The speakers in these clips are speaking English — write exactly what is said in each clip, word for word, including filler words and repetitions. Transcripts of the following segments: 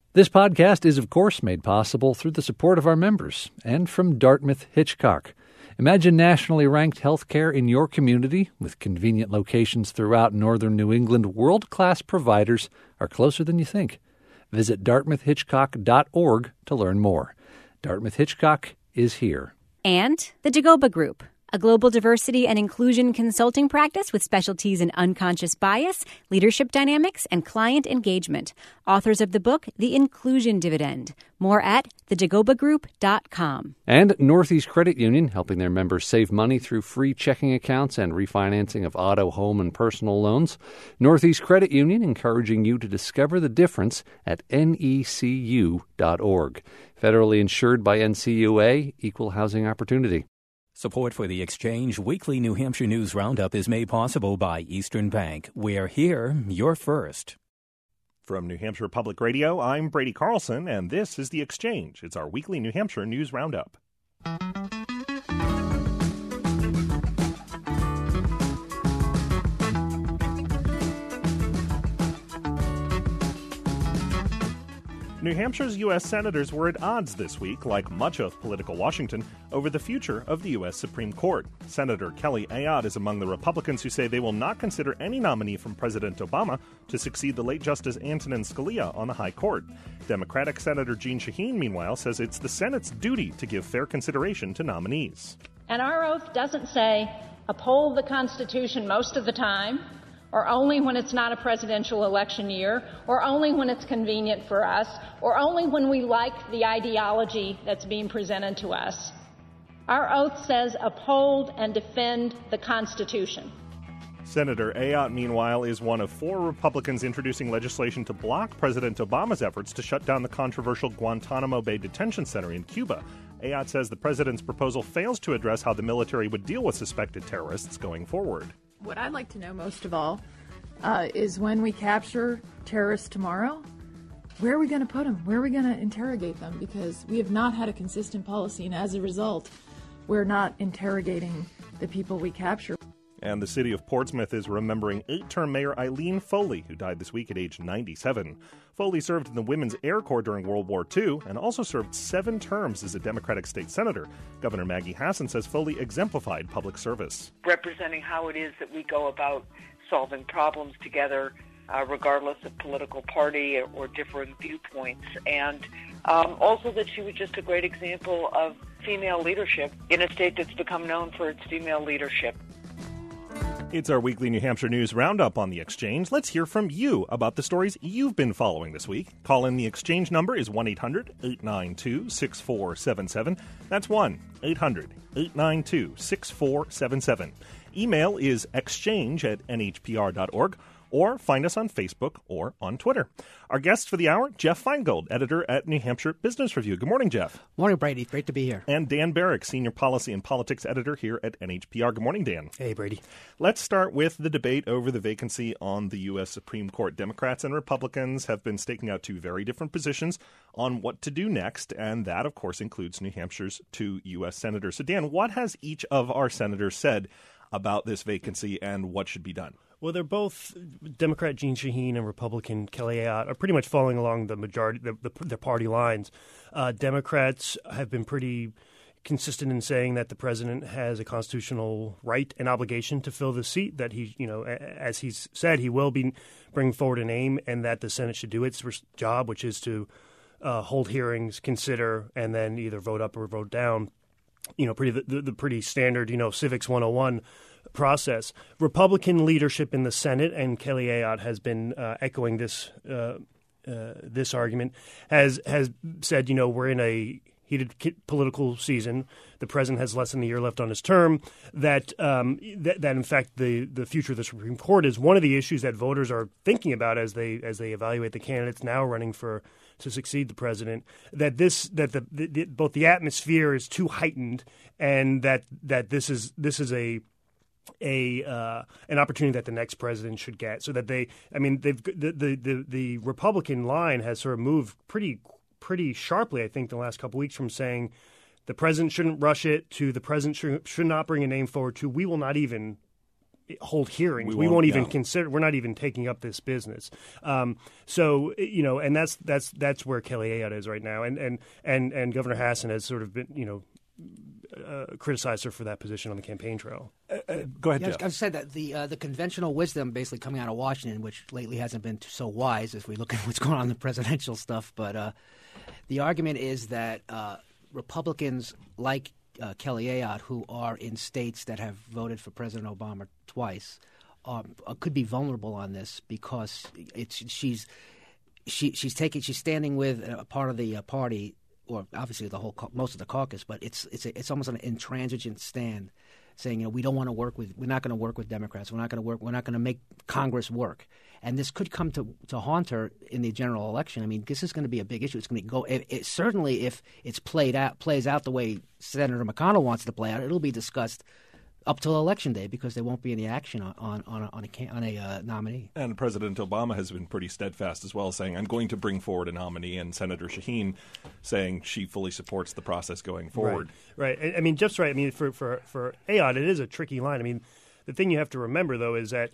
This podcast is, of course, made possible through the support of our members and from Dartmouth Hitchcock. Imagine nationally ranked healthcare in your community with convenient locations throughout northern New England. World-class providers are closer than you think. Visit dartmouth hitchcock dot org to learn more. Dartmouth Hitchcock is here. And the Dagoba Group, a global diversity and inclusion consulting practice with specialties in unconscious bias, leadership dynamics, and client engagement. Authors of the book, The Inclusion Dividend. More at the dagoba group dot com. And Northeast Credit Union, helping their members save money through free checking accounts and refinancing of auto, home, and personal loans. Northeast Credit Union encouraging you to discover the difference at N E C U dot org. Federally insured by N C U A, Equal Housing Opportunity. Support for the Exchange Weekly New Hampshire News Roundup is made possible by Eastern Bank. We're here, you're first. From New Hampshire Public Radio, I'm Brady Carlson, and this is The Exchange. It's our weekly New Hampshire News Roundup. New Hampshire's U S senators were at odds this week, like much of political Washington, over the future of the U S Supreme Court. Senator Kelly Ayotte is among the Republicans who say they will not consider any nominee from President Obama to succeed the late Justice Antonin Scalia on the High Court. Democratic Senator Jeanne Shaheen, meanwhile, says it's the Senate's duty to give fair consideration to nominees. And our oath doesn't say uphold the Constitution most of the time, or only when it's not a presidential election year, or only when it's convenient for us, or only when we like the ideology that's being presented to us. Our oath says uphold and defend the Constitution. Senator Ayotte, meanwhile, is one of four Republicans introducing legislation to block President Obama's efforts to shut down the controversial Guantanamo Bay Detention Center in Cuba. Ayotte says the president's proposal fails to address how the military would deal with suspected terrorists going forward. What I'd like to know most of all uh, is when we capture terrorists tomorrow, where are we going to put them? Where are we going to interrogate them? Because we have not had a consistent policy, and as a result, we're not interrogating the people we capture. And the city of Portsmouth is remembering eight-term Mayor Eileen Foley, who died this week at age ninety-seven. Foley served in the Women's Air Corps during World War Two and also served seven terms as a Democratic state senator. Governor Maggie Hassan says Foley exemplified public service. Representing how it is that we go about solving problems together, uh, regardless of political party or, or different viewpoints. And um, also that she was just a great example of female leadership in a state that's become known for its female leadership. It's our weekly New Hampshire News Roundup on The Exchange. Let's hear from you about the stories you've been following this week. Call in. The Exchange number is one eight hundred eight nine two six four seven seven. That's one eight hundred eight nine two six four seven seven. Email is exchange at n h p r dot org. Or find us on Facebook or on Twitter. Our guest for the hour, Jeff Feingold, editor at New Hampshire Business Review. Good morning, Jeff. Morning, Brady. Great to be here. And Dan Barrick, senior policy and politics editor here at N H P R. Good morning, Dan. Hey, Brady. Let's start with the debate over the vacancy on the U S Supreme Court. Democrats and Republicans have been staking out two very different positions on what to do next, and that, of course, includes New Hampshire's two U S senators. So, Dan, what has each of our senators said about this vacancy and what should be done? Well, they're both Democrat Jeanne Shaheen and Republican Kelly Ayotte are pretty much following along the majority, the, the, the party lines. Uh, Democrats have been pretty consistent in saying that the president has a constitutional right and obligation to fill the seat. That he, you know, as he's said, he will be bringing forward a name, and that the Senate should do its job, which is to uh, hold hearings, consider, and then either vote up or vote down. You know, pretty the, the pretty standard, you know, civics one oh one process. Republican leadership in the Senate, and Kelly Ayotte has been uh, echoing this uh, uh, this argument, has has said, you know, we're in a heated political season. The president has less than a year left on his term. That um, that, that in fact the, the future of the Supreme Court is one of the issues that voters are thinking about as they as they evaluate the candidates now running for to succeed the president. That this that the, the, the both the atmosphere is too heightened, and that that this is this is a a uh, an opportunity that the next president should get, so that they, I mean, they've the the the, the Republican line has sort of moved pretty pretty sharply, I think, the last couple of weeks, from saying the president shouldn't rush it to the president should, should not bring a name forward to we will not even hold hearings. We We won't, won't even yeah. consider. We're not even taking up this business. Um, so you know, and that's that's that's where Kelly Ayotte is right now, and and and and Governor Hassan has sort of been, you know, uh, criticized her for that position on the campaign trail. Uh, uh, go ahead, Yeah, Jeff. I've said that the uh, the conventional wisdom basically coming out of Washington, which lately hasn't been so wise if we look at what's going on in the presidential stuff, but uh, the argument is that uh, Republicans like uh, Kelly Ayotte, who are in states that have voted for President Obama twice, um, uh, could be vulnerable on this because it's she's she she's taking she's standing with a part of the uh, party, or obviously the whole most of the caucus, but it's it's a, it's almost an intransigent stand, saying, you know, we don't want to work with, we're not going to work with Democrats, we're not going to work, we're not going to make Congress work, and this could come to, to haunt her in the general election. I mean, this is going to be a big issue. It's going to go it, it, certainly if it's played out plays out the way Senator McConnell wants it to play out, it'll be discussed up till Election Day because there won't be any action on on on a, on a, on a uh, nominee. And President Obama has been pretty steadfast as well, saying, I'm going to bring forward a nominee, and Senator Shaheen saying she fully supports the process going forward. Right. right. I, I mean, Jeff's right. I mean, for, for, for Ayotte, it is a tricky line. I mean, the thing you have to remember, though, is that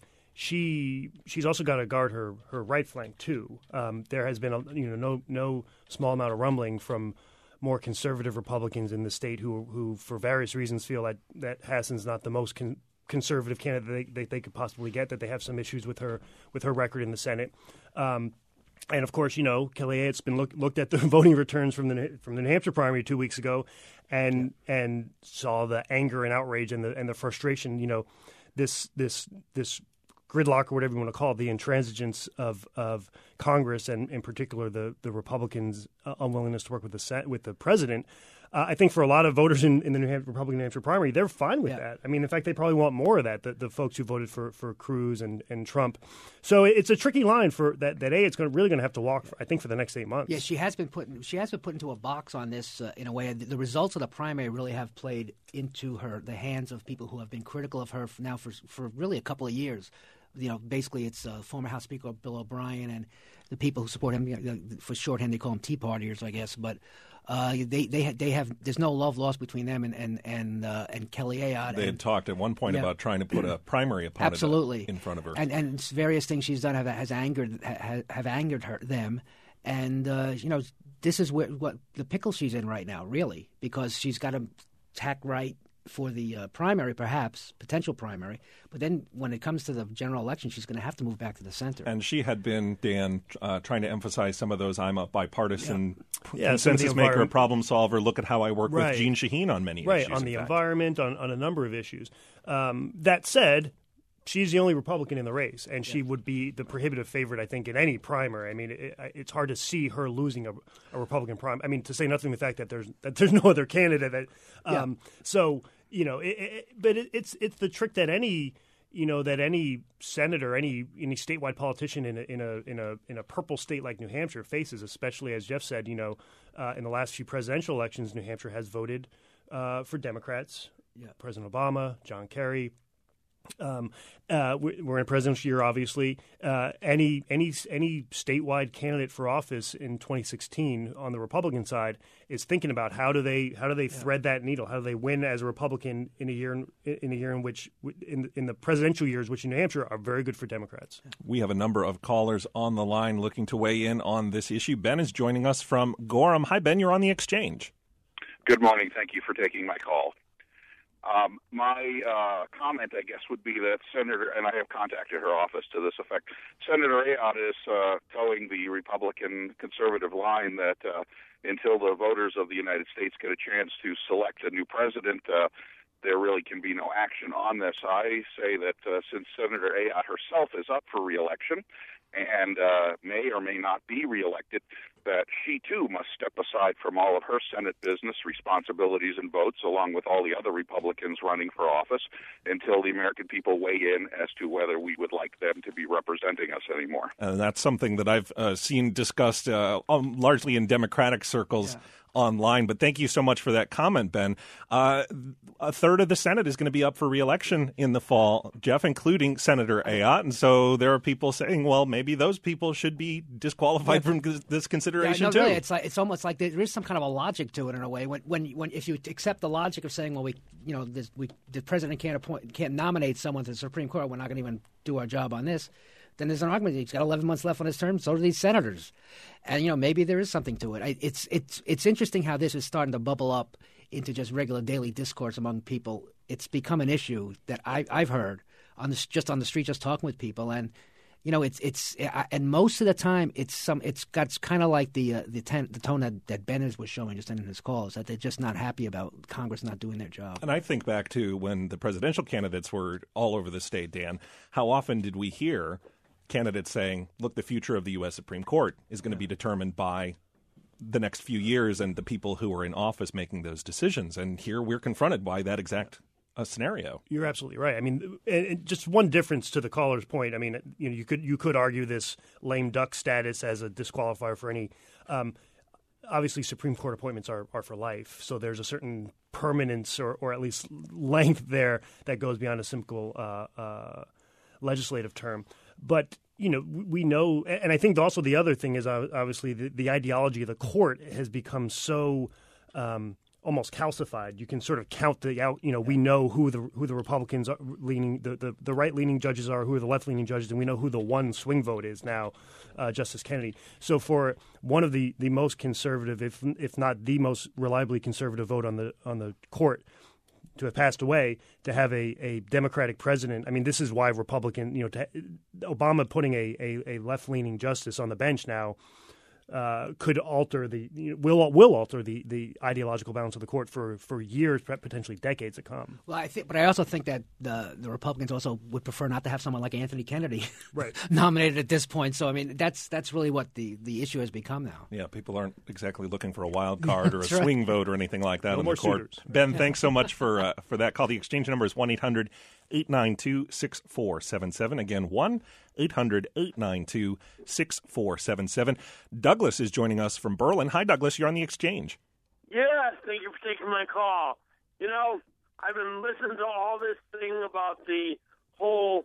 she she's also got to guard her, her right flank, too. Um, there has been a, you know no no small amount of rumbling from more conservative Republicans in the state who, who for various reasons, feel that, that Hassan's not the most con- conservative candidate they, they, they could possibly get, that they have some issues with her with her record in the Senate. Um, and, of course, you know, Kelly Ayotte's been look, looked at the voting returns from the from the New Hampshire primary two weeks ago and yeah. and saw the anger and outrage and the and the frustration, you know, this this this gridlock or whatever you want to call it, the intransigence of, of Congress and in particular the, the Republicans' uh, unwillingness to work with the Senate, with the president. Uh, I think for a lot of voters in, in the New Hampshire, Republican New Hampshire primary, they're fine with yeah. that. I mean, in fact, they probably want more of that, the, the folks who voted for, for Cruz and, and Trump. So it's a tricky line for that, that A, it's going to, really going to have to walk, for, I think, for the next eight months. Yeah, she has been put, she has been put into a box on this uh, in a way. The, the results of the primary really have played into her, the hands of people who have been critical of her for now for, for really a couple of years. You know, basically, it's uh, former House Speaker Bill O'Brien and the people who support him. You know, for shorthand, they call them Tea Partiers, I guess. But uh, they they they have there's no love lost between them and and and, uh, and Kelly Ayotte. They and, had talked at one point yeah. about trying to put a primary opponent absolutely in front of her, and and various things she's done have has angered have, have angered her them, and uh, you know, this is where, what the pickle she's in right now, really, because she's got to tack right for the uh, primary, perhaps, potential primary. But then when it comes to the general election, she's going to have to move back to the center. And she had been, Dan, uh, trying to emphasize some of those, I'm a bipartisan yeah. consensus yeah, maker, a problem solver, look at how I work right. with Jeanne Shaheen on many right. issues. Right, on the fact. environment, on, on a number of issues. Um, that said, she's the only Republican in the race, and she yeah. would be the prohibitive favorite, I think, in any primary. I mean, it, it's hard to see her losing a, a Republican primary. I mean, to say nothing of the fact that there's that there's no other candidate. That, um, yeah. So, you know, it, it, but it, it's it's the trick that any you know that any senator, any any statewide politician in a in a in a in a purple state like New Hampshire faces, especially as Jeff said. You know, uh, in the last few presidential elections, New Hampshire has voted uh, for Democrats. Yeah. President Obama, John Kerry. Um, uh, we're in a presidential year, obviously. Uh, any any any statewide candidate for office in twenty sixteen on the Republican side is thinking about how do they how do they yeah. thread that needle? How do they win as a Republican in a year in, in a year in which in in the presidential years, which in New Hampshire are very good for Democrats. We have a number of callers on the line looking to weigh in on this issue. Ben is joining us from Gorham. Hi, Ben. You're on the Exchange. Good morning. Thank you for taking my call. Um, my uh, comment, I guess, would be that Senator, and I have contacted her office to this effect, Senator Ayotte is uh, towing the Republican conservative line that uh, until the voters of the United States get a chance to select a new president, uh, there really can be no action on this. I say that uh, since Senator Ayotte herself is up for re-election and uh, may or may not be reelected, that she, too, must step aside from all of her Senate business, responsibilities, and votes, along with all the other Republicans running for office, until the American people weigh in as to whether we would like them to be representing us anymore. And that's something that I've uh, seen discussed uh, um, largely in Democratic circles. Yeah. online. But thank you so much for that comment, Ben. Uh, a third of the Senate is going to be up for re-election in the fall, Jeff, including Senator Ayotte. And so there are people saying, well, maybe those people should be disqualified yeah. from this consideration yeah, no, too. Really, it's like it's almost like there is some kind of a logic to it in a way. When when when if you accept the logic of saying, well, we you know this, we the president can't appoint can't nominate someone to the Supreme Court, we're not going to even do our job on this. Then there's an argument. He's got eleven months left on his term. So do these senators, and you know maybe there is something to it. It's it's it's interesting how this is starting to bubble up into just regular daily discourse among people. It's become an issue that I, I've heard on the, just on the street, just talking with people, and you know it's it's and most of the time it's some it's got kind of like the uh, the, ten, the tone that, that Ben was showing just in his calls, that they're just not happy about Congress not doing their job. And I think back to when the presidential candidates were all over the state, Dan. How often did we hear candidates saying, look, the future of the U S Supreme Court is going to be determined by the next few years and the people who are in office making those decisions. And here we're confronted by that exact uh, scenario. You're absolutely right. I mean, and, and just one difference to the caller's point. I mean, you know, you could you could argue this lame duck status as a disqualifier for any. Um, obviously, Supreme Court appointments are, are for life, so there's a certain permanence or, or at least length there that goes beyond a simple uh, uh, legislative term. But, you know, we know, and I think also the other thing is obviously the, the ideology of the court has become so um, almost calcified. You can sort of count the out, you know, we know who the who the Republicans are leaning, the, the, the right-leaning judges are, who are the left-leaning judges, and we know who the one swing vote is now, uh, Justice Kennedy. So for one of the, the most conservative, if if not the most reliably conservative vote on the on the court to have passed away, to have a, a Democratic president. I mean, this is why Republican, you know, to, Obama putting a, a, a left-leaning justice on the bench now uh, could alter the you know, will will alter the, the ideological balance of the court for, for years, potentially decades to come. Well, I think, but I also think that the the Republicans also would prefer not to have someone like Anthony Kennedy right. nominated at this point. So I mean, that's that's really what the, the issue has become now. Yeah, people aren't exactly looking for a wild card or a right. swing vote or anything like that no in more the court. suitors. Ben, thanks so much for uh, for that call. The exchange number is one eight hundred eight nine two six four seven seven. Again, one eight hundred eight nine two six four seven seven. Douglas is joining us from Berlin. Hi, Douglas. You're on the exchange. Yes, thank you for taking my call. You know, I've been listening to all this thing about the whole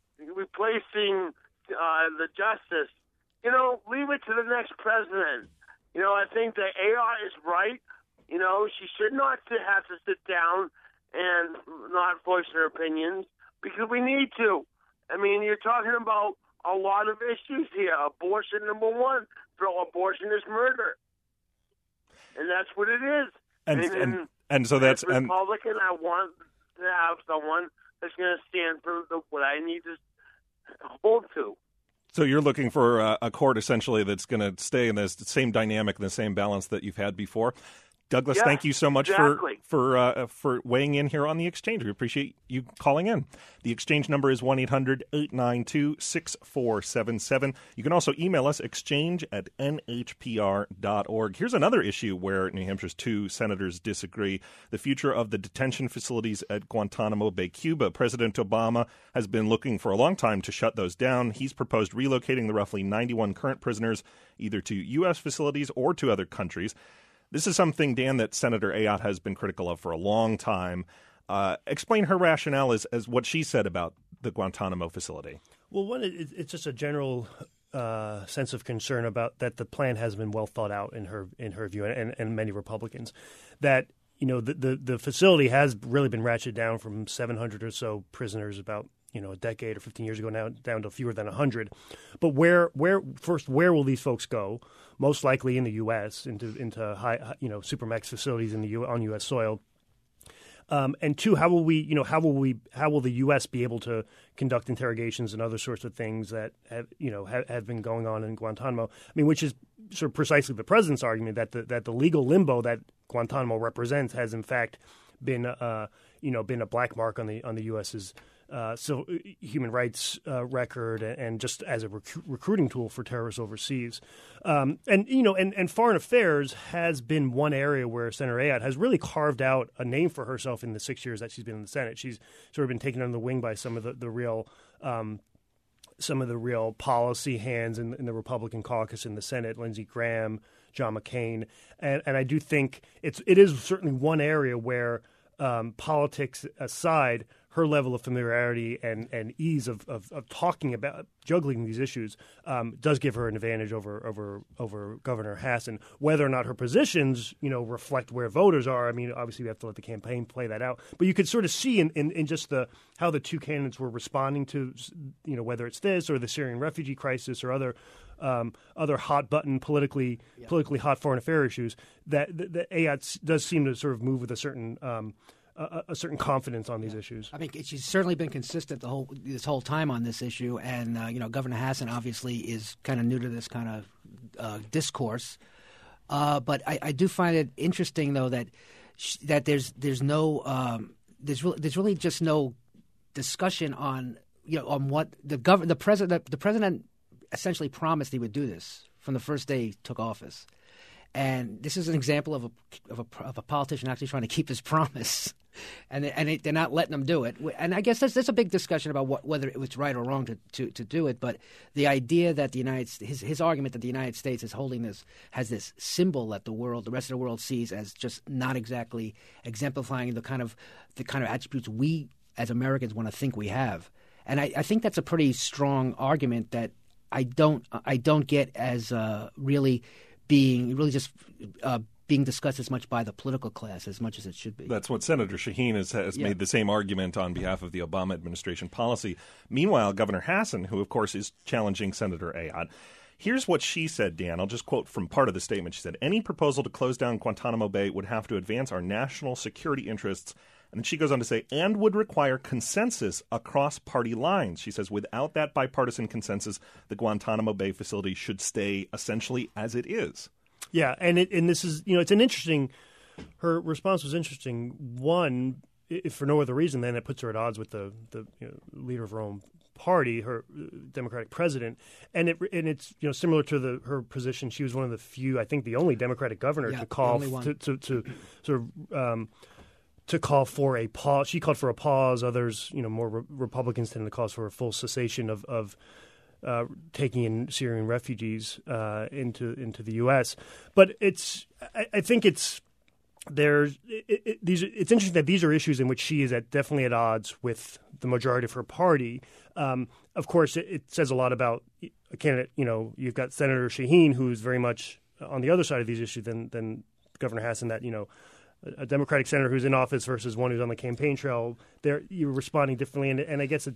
replacing uh, the justice. You know, leave it to the next president. You know, I think that Ayotte is right. You know, she should not have to sit down and not voice her opinions because we need to. I mean, you're talking about a lot of issues here. Abortion, number one. So abortion is murder. And that's what it is. And and, and, and so that's... As a Republican, and, I want to have someone that's going to stand for the, what I need to hold to. So you're looking for a, a court, essentially, that's going to stay in the same dynamic and the same balance that you've had before. Douglas, yes, thank you so much exactly. for for uh, for weighing in here on the exchange. We appreciate you calling in. The exchange number is one eight hundred eight nine two six four seven seven. You can also email us, exchange at n h p r dot org. Here's another issue where New Hampshire's two senators disagree. The future of the detention facilities at Guantanamo Bay, Cuba. President Obama has been looking for a long time to shut those down. He's proposed relocating the roughly ninety-one current prisoners either to U S facilities or to other countries. This is something, Dan, that Senator Ayotte has been critical of for a long time. Uh, explain her rationale as, as what she said about the Guantanamo facility. Well, one, it, it's just a general uh, sense of concern about that the plan hasn't been well thought out in her in her view, and, and many Republicans. That you know the, the the facility has really been ratcheted down from seven hundred or so prisoners about you know a decade or fifteen years ago now down to fewer than one hundred. But where where first where will these folks go? Most likely in the U S into into high you know supermax facilities in the U, on U S soil. Um, and two, how will we you know how will we how will the U S be able to conduct interrogations and other sorts of things that have you know have, have been going on in Guantanamo? I mean, which is sort of precisely the president's argument that the that the legal limbo that Guantanamo represents has in fact been uh, you know been a black mark on the on the U S's Uh, so human rights uh, record and, and just as a rec- recruiting tool for terrorists overseas. Um, and, you know, and, and foreign affairs has been one area where Senator Ayotte has really carved out a name for herself in the six years that she's been in the Senate. She's sort of been taken under the wing by some of the, the real um, some of the real policy hands in, in the Republican caucus in the Senate, Lindsey Graham, John McCain. And, and I do think it's it is certainly one area where, um, politics aside, her level of familiarity and, and ease of, of, of talking about juggling these issues um, does give her an advantage over over over Governor Hassan. Whether or not her positions, you know, reflect where voters are, I mean, obviously we have to let the campaign play that out. But you could sort of see in, in, in just the how the two candidates were responding to, you know, whether it's this or the Syrian refugee crisis or other um, other hot button politically yeah. politically hot foreign affairs issues, that that, that Ayotte does seem to sort of move with a certain um, A, a certain confidence on these yeah. issues. I mean, she's certainly been consistent the whole this whole time on this issue, and uh, you know, Governor Hassan obviously is kind of new to this kind of uh, discourse. Uh, but I, I do find it interesting, though, that sh- that there's there's no um, there's really there's really just no discussion on you know on what the gov- the president the president essentially promised he would do this from the first day he took office. And this is an example of a of a, of a politician actually trying to keep his promise, and they, and they, they're not letting them do it. And I guess there's, there's a big discussion about what, whether it was right or wrong to, to, to do it. But the idea that the United his his argument that the United States is holding this has this symbol that the world, the rest of the world, sees as just not exactly exemplifying the kind of the kind of attributes we as Americans want to think we have. And I, I think that's a pretty strong argument that I don't I don't get as uh, really. being really just uh, being discussed as much by the political class as much as it should be. That's what Senator Shaheen has, has yeah. made the same argument on behalf of the Obama administration policy. Meanwhile, Governor Hassan, who of course is challenging Senator Ayotte, here's what she said, Dan. I'll just quote from part of the statement. She said, "Any proposal to close down Guantanamo Bay would have to advance our national security interests." And then she goes on to say, and would require consensus across party lines. She says, without that bipartisan consensus, the Guantanamo Bay facility should stay essentially as it is. Yeah, and it, and this is, you know, it's an interesting, her response was interesting. One, if for no other reason, then it puts her at odds with the, the you know, leader of her own party, her Democratic president, and it and it's you know similar to the her position. She was one of the few, I think, the only Democratic governor yeah, to call to, to to sort of. Um, to call for a pause. She called for a pause. Others, you know, more re- Republicans tended to call for a full cessation of, of uh, taking in Syrian refugees uh, into into the U S. But it's, I, I think it's there's it, it, these. It's interesting that these are issues in which she is at definitely at odds with the majority of her party. Um, of course, it, it says a lot about a candidate. You know, you've got Senator Shaheen, who's very much on the other side of these issues than than Governor Hassan. That you know. A Democratic senator who's in office versus one who's on the campaign trail, there you're responding differently, and, and I guess it,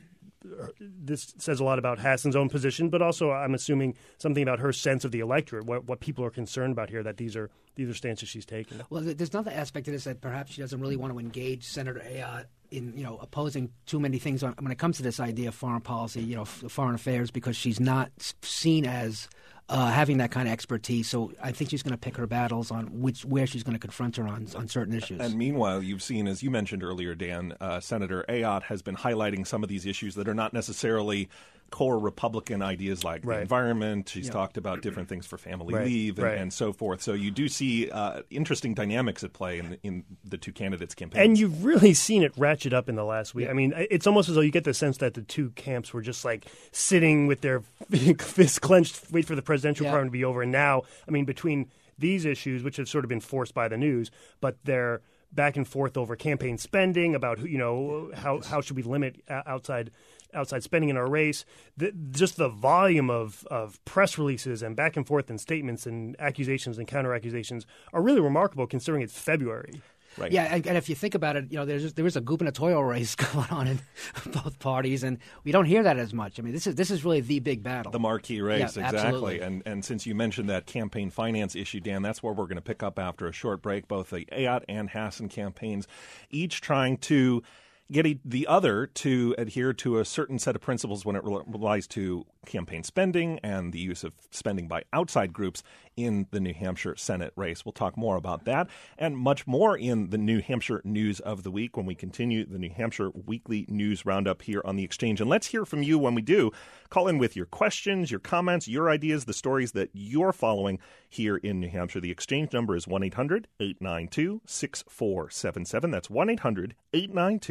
this says a lot about Hassan's own position, but also I'm assuming something about her sense of the electorate, what, what people are concerned about here, that these are these are stances she's taking. Well, there's another aspect to this that perhaps she doesn't really want to engage Senator Ayotte in, you know, opposing too many things on, when it comes to this idea of foreign policy, you know, f- foreign affairs, because she's not seen as Uh, having that kind of expertise. So I think she's going to pick her battles on which where she's going to confront her on on certain issues. And meanwhile, you've seen, as you mentioned earlier, Dan, uh, Senator Ayotte has been highlighting some of these issues that are not necessarily core Republican ideas like right. the environment. She's yeah. talked about different things for family right. leave and, right. and so forth. So you do see uh, interesting dynamics at play in the, in the two candidates' campaigns. And you've really seen it ratchet up in the last week. Yeah. I mean, it's almost as though you get the sense that the two camps were just like sitting with their fists clenched, wait for the presidential yeah. primary to be over. And now, I mean, between these issues, which have sort of been forced by the news, but they're back and forth over campaign spending, about who, you know, how how should we limit outside outside spending in our race. The, just the volume of, of press releases and back and forth and statements and accusations and counter accusations are really remarkable considering it's February. Right. Yeah, and, and if you think about it, you know, there's there is a gubernatorial race going on in both parties, and we don't hear that as much. I mean, this is this is really the big battle, the marquee race, yeah, exactly. Absolutely. And and since you mentioned that campaign finance issue, Dan, that's where we're going to pick up after a short break. Both the Ayotte and Hassan campaigns, each trying to get a, the other to adhere to a certain set of principles when it relies to campaign spending and the use of spending by outside groups in the New Hampshire Senate race. We'll talk more about that and much more in the New Hampshire News of the Week when we continue the New Hampshire Weekly News Roundup here on The Exchange. And let's hear from you when we do. Call in with your questions, your comments, your ideas, the stories that you're following here in New Hampshire. The Exchange number is one eight hundred eight nine two six four seven seven. That's one eight hundred eight nine two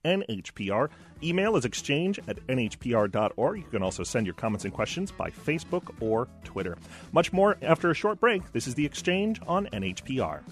N H P R. Email is exchange at N H P R dot org. You can also send your comments and questions by Facebook or Twitter. Much more after a short break. This is The Exchange on N H P R.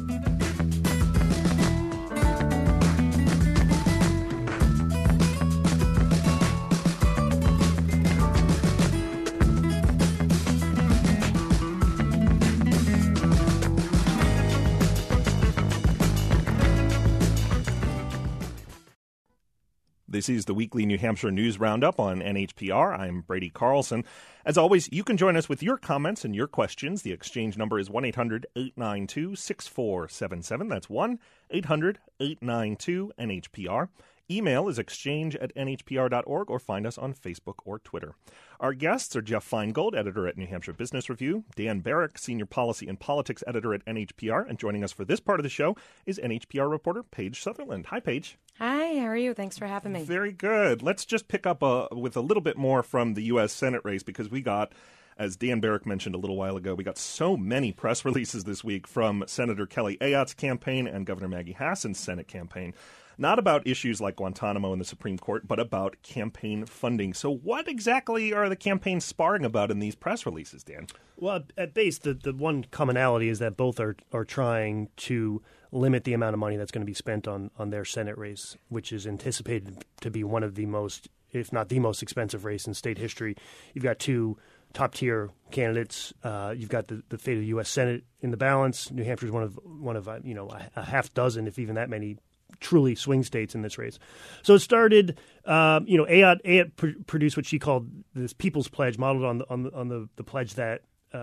This is the weekly New Hampshire News Roundup on N H P R. I'm Brady Carlson. As always, you can join us with your comments and your questions. The exchange number is one eight hundred eight nine two six four seven seven. That's one eight hundred eight nine two N H P R. Email is exchange at N H P R dot org or find us on Facebook or Twitter. Our guests are Jeff Feingold, editor at New Hampshire Business Review, Dan Barrick, senior policy and politics editor at N H P R, and joining us for this part of the show is N H P R reporter Paige Sutherland. Hi, Paige. Hi, how are you? Thanks for having me. Very good. Let's just pick up uh, with a little bit more from the U S Senate race because we got, as Dan Barrick mentioned a little while ago, we got so many press releases this week from Senator Kelly Ayotte's campaign and Governor Maggie Hassan's Senate campaign. Not about issues like Guantanamo and the Supreme Court, but about campaign funding. So what exactly are the campaigns sparring about in these press releases, Dan? Well, at base, the, the one commonality is that both are, are trying to limit the amount of money that's going to be spent on, on their Senate race, which is anticipated to be one of the most, if not the most expensive race in state history. You've got two top-tier candidates. Uh, you've got the, the fate of the U S Senate in the balance. New Hampshire is one of, one of uh, you know, a, a half dozen, if even that many, truly swing states in this race. So it started, um, you know, Ayotte, Ayotte pr- produced what she called this People's Pledge, modeled on the, on the, on the, the pledge that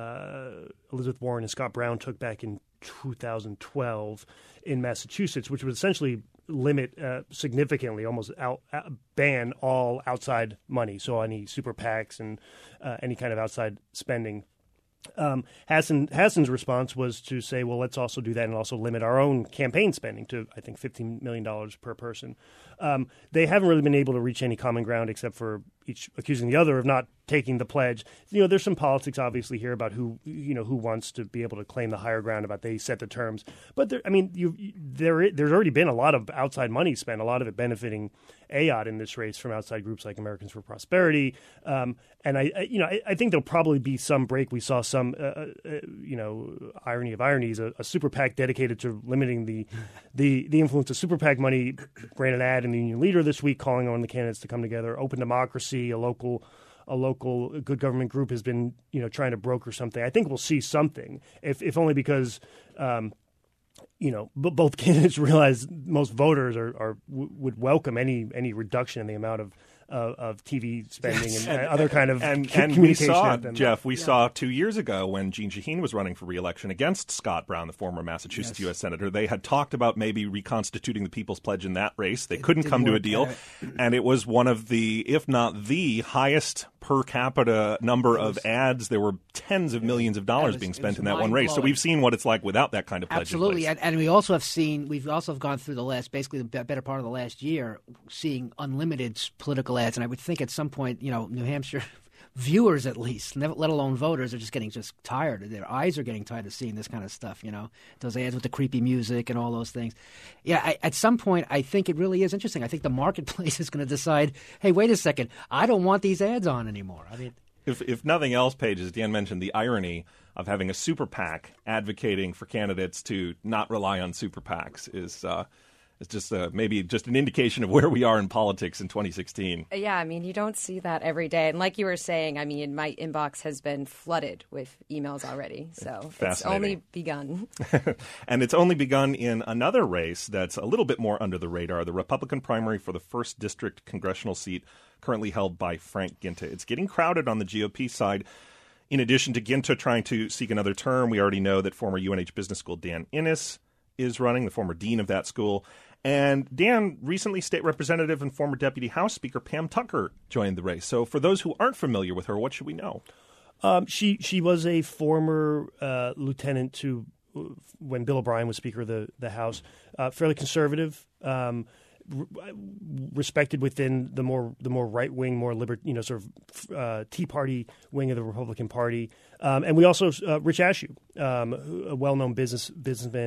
uh, Elizabeth Warren and Scott Brown took back in two thousand twelve in Massachusetts, which would essentially limit uh, significantly, almost out, out, ban all outside money, so any super PACs and uh, any kind of outside spending. Um, Hassan, Hassan's response was to say, well, let's also do that and also limit our own campaign spending to, I think, fifteen million dollars per person. Um, they haven't really been able to reach any common ground except for each accusing the other of not taking the pledge. You know, there's some politics obviously here about who, you know, who wants to be able to claim the higher ground about they set the terms. But there, I mean, you, there, there's already been a lot of outside money spent, a lot of it benefiting Ayotte in this race from outside groups like Americans for Prosperity. Um, and I, I, you know, I, I think there'll probably be some break. We saw some, uh, uh, you know, irony of ironies, a, a super PAC dedicated to limiting the, the, the influence of super PAC money ran an ad in the Union Leader this week calling on the candidates to come together. Open Democracy, a local a local good government group, has been, you know, trying to broker something. I think we'll see something, if if only because, um, you know, b- both candidates realize most voters are, are w- would welcome any any reduction in the amount of uh, of T V spending yes. and, and other kind of and, c- and communication. We saw, them. Jeff, we yeah. saw two years ago when Jeanne Shaheen was running for re-election against Scott Brown, the former Massachusetts yes. U S Senator. They had talked about maybe reconstituting the People's Pledge in that race. They it couldn't come to a deal, out. and it was one of the, if not the highest per capita number was, of ads. There were tens of millions of dollars was, being spent in that one race. So we've seen what it's like without that kind of pledge. Absolutely, in place. And, and we also have seen, we've also have gone through the last, basically the better part of the last year, seeing unlimited political ads. And I would think at some point, you know, New Hampshire viewers at least, never, let alone voters, are just getting just tired. Their eyes are getting tired of seeing this kind of stuff, you know, those ads with the creepy music and all those things. Yeah, I, at some point, I think it really is interesting. I think the marketplace is going to decide, hey, wait a second, I don't want these ads on anymore. I mean, If, if nothing else, Paige, as Dan mentioned, the irony of having a super PAC advocating for candidates to not rely on super PACs is uh, is just uh, maybe just an indication of where we are in politics in twenty sixteen. Yeah, I mean, you don't see that every day. And like you were saying, I mean, my inbox has been flooded with emails already. So it's only begun. And it's only begun in another race that's a little bit more under the radar, the Republican primary for the first district congressional seat currently held by Frank Ginta. It's getting crowded on the G O P side. In addition to Ginta trying to seek another term, we already know that former U N H Business School Dan Innes is running, the former dean of that school. And Dan, recently state representative and former deputy House Speaker Pam Tucker joined the race. So for those who aren't familiar with her, what should we know? Um, she she was a former uh, lieutenant to when Bill O'Brien was Speaker of the, the House, uh, fairly conservative, um, r- respected within the more the more right wing, more liber, you know, sort of uh, Tea Party wing of the Republican Party. Um, and we also uh, Rich Ashew, um, a well known business businessman.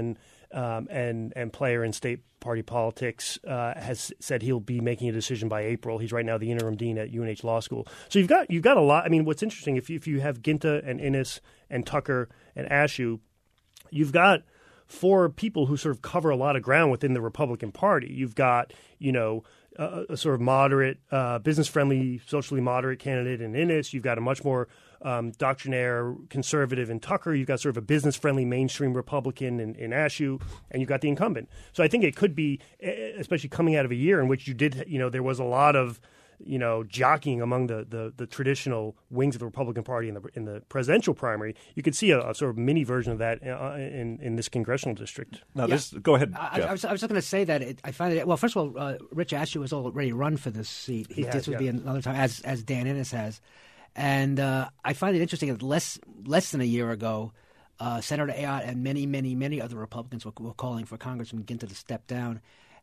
um, and and player in state party politics, uh, has said he'll be making a decision by April. He's right now the interim dean at U N H Law School. So you've got you've got a lot. I mean, what's interesting if you, if you have Ginta and Innis and Tucker and Ashew, you've got four people who sort of cover a lot of ground within the Republican Party. You've got, you know, a, a sort of moderate, uh, business-friendly, socially moderate candidate in Innis. You've got a much more um, doctrinaire conservative in Tucker. You've got sort of a business-friendly mainstream Republican in, in Ashew, and you've got the incumbent. So I think it could be, especially coming out of a year in which you did, you know, there was a lot of, you know, jockeying among the, the, the traditional wings of the Republican Party in the in the presidential primary. You could see a, a sort of mini version of that uh, in in this congressional district. Now, yeah. this go ahead. I, I was I was just going to say that it, I find it well. First of all, uh, Rich Ashew has already run for this seat. He, he has, this would yeah. be another time, as as Dan Innis has, and uh, I find it interesting that less less than a year ago, uh, Senator Ayotte and many many many other Republicans were, were calling for Congressman Ginta to step down.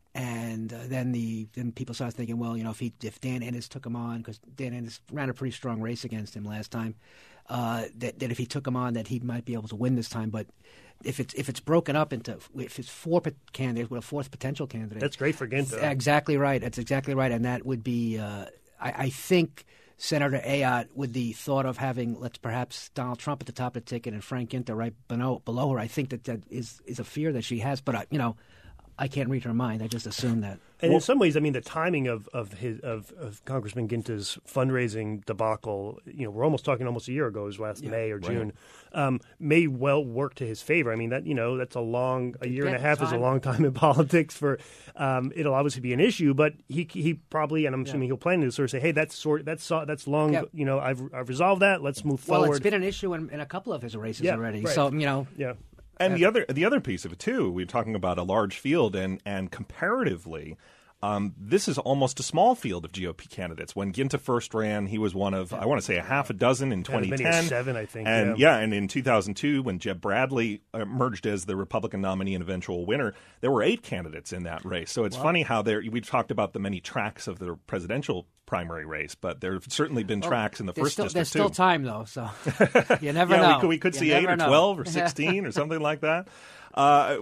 And uh, then the then people started thinking, well, you know, if he if Dan Innis took him on, because Dan Innis ran a pretty strong race against him last time, uh, that that if he took him on, that he might be able to win this time. But if it's if it's broken up into if it's four candidates with a fourth potential candidate, that's great for Ginta. Exactly right. That's exactly right, and that would be, uh, I, I think, Senator Ayotte, with the thought of having let's perhaps Donald Trump at the top of the ticket and Frank Ginta right below, below her. I think that that is is a fear that she has, but I, you know. I can't read her mind. I just assume that. And well, in some ways, I mean, the timing of of his of, of Congressman Ginta's fundraising debacle, you know, we're almost talking almost a year ago, it was last yeah, May or June, right. um, may well work to his favor. I mean, that you know, that's a long a year and a half time. is a long time in politics. For um, it'll obviously be an issue, but he he probably, and I'm assuming yeah. he'll plan to sort of say, hey, that's sort that's that's long. Yeah. You know, I've I've resolved that. Let's move well, forward. Well, it's been an issue in, in a couple of his races yeah, already. Right. So you know, yeah. And the other the other piece of it, too, we're talking about a large field, and, and comparatively, um, this is almost a small field of G O P candidates. When Ginta first ran, he was one of, I want to say, a half a dozen in twenty ten. As many as seven, I think. And, yeah. yeah, and in two thousand two, when Jeb Bradley emerged as the Republican nominee and eventual winner, there were eight candidates in that race. So it's wow. funny how there we talked about the many tracks of the presidential primary race, but there have certainly been well, tracks in the first still, district, There's too. still time, though, so you never yeah, know. We could, we could you see eight or know. twelve or sixteen or something like that. Uh,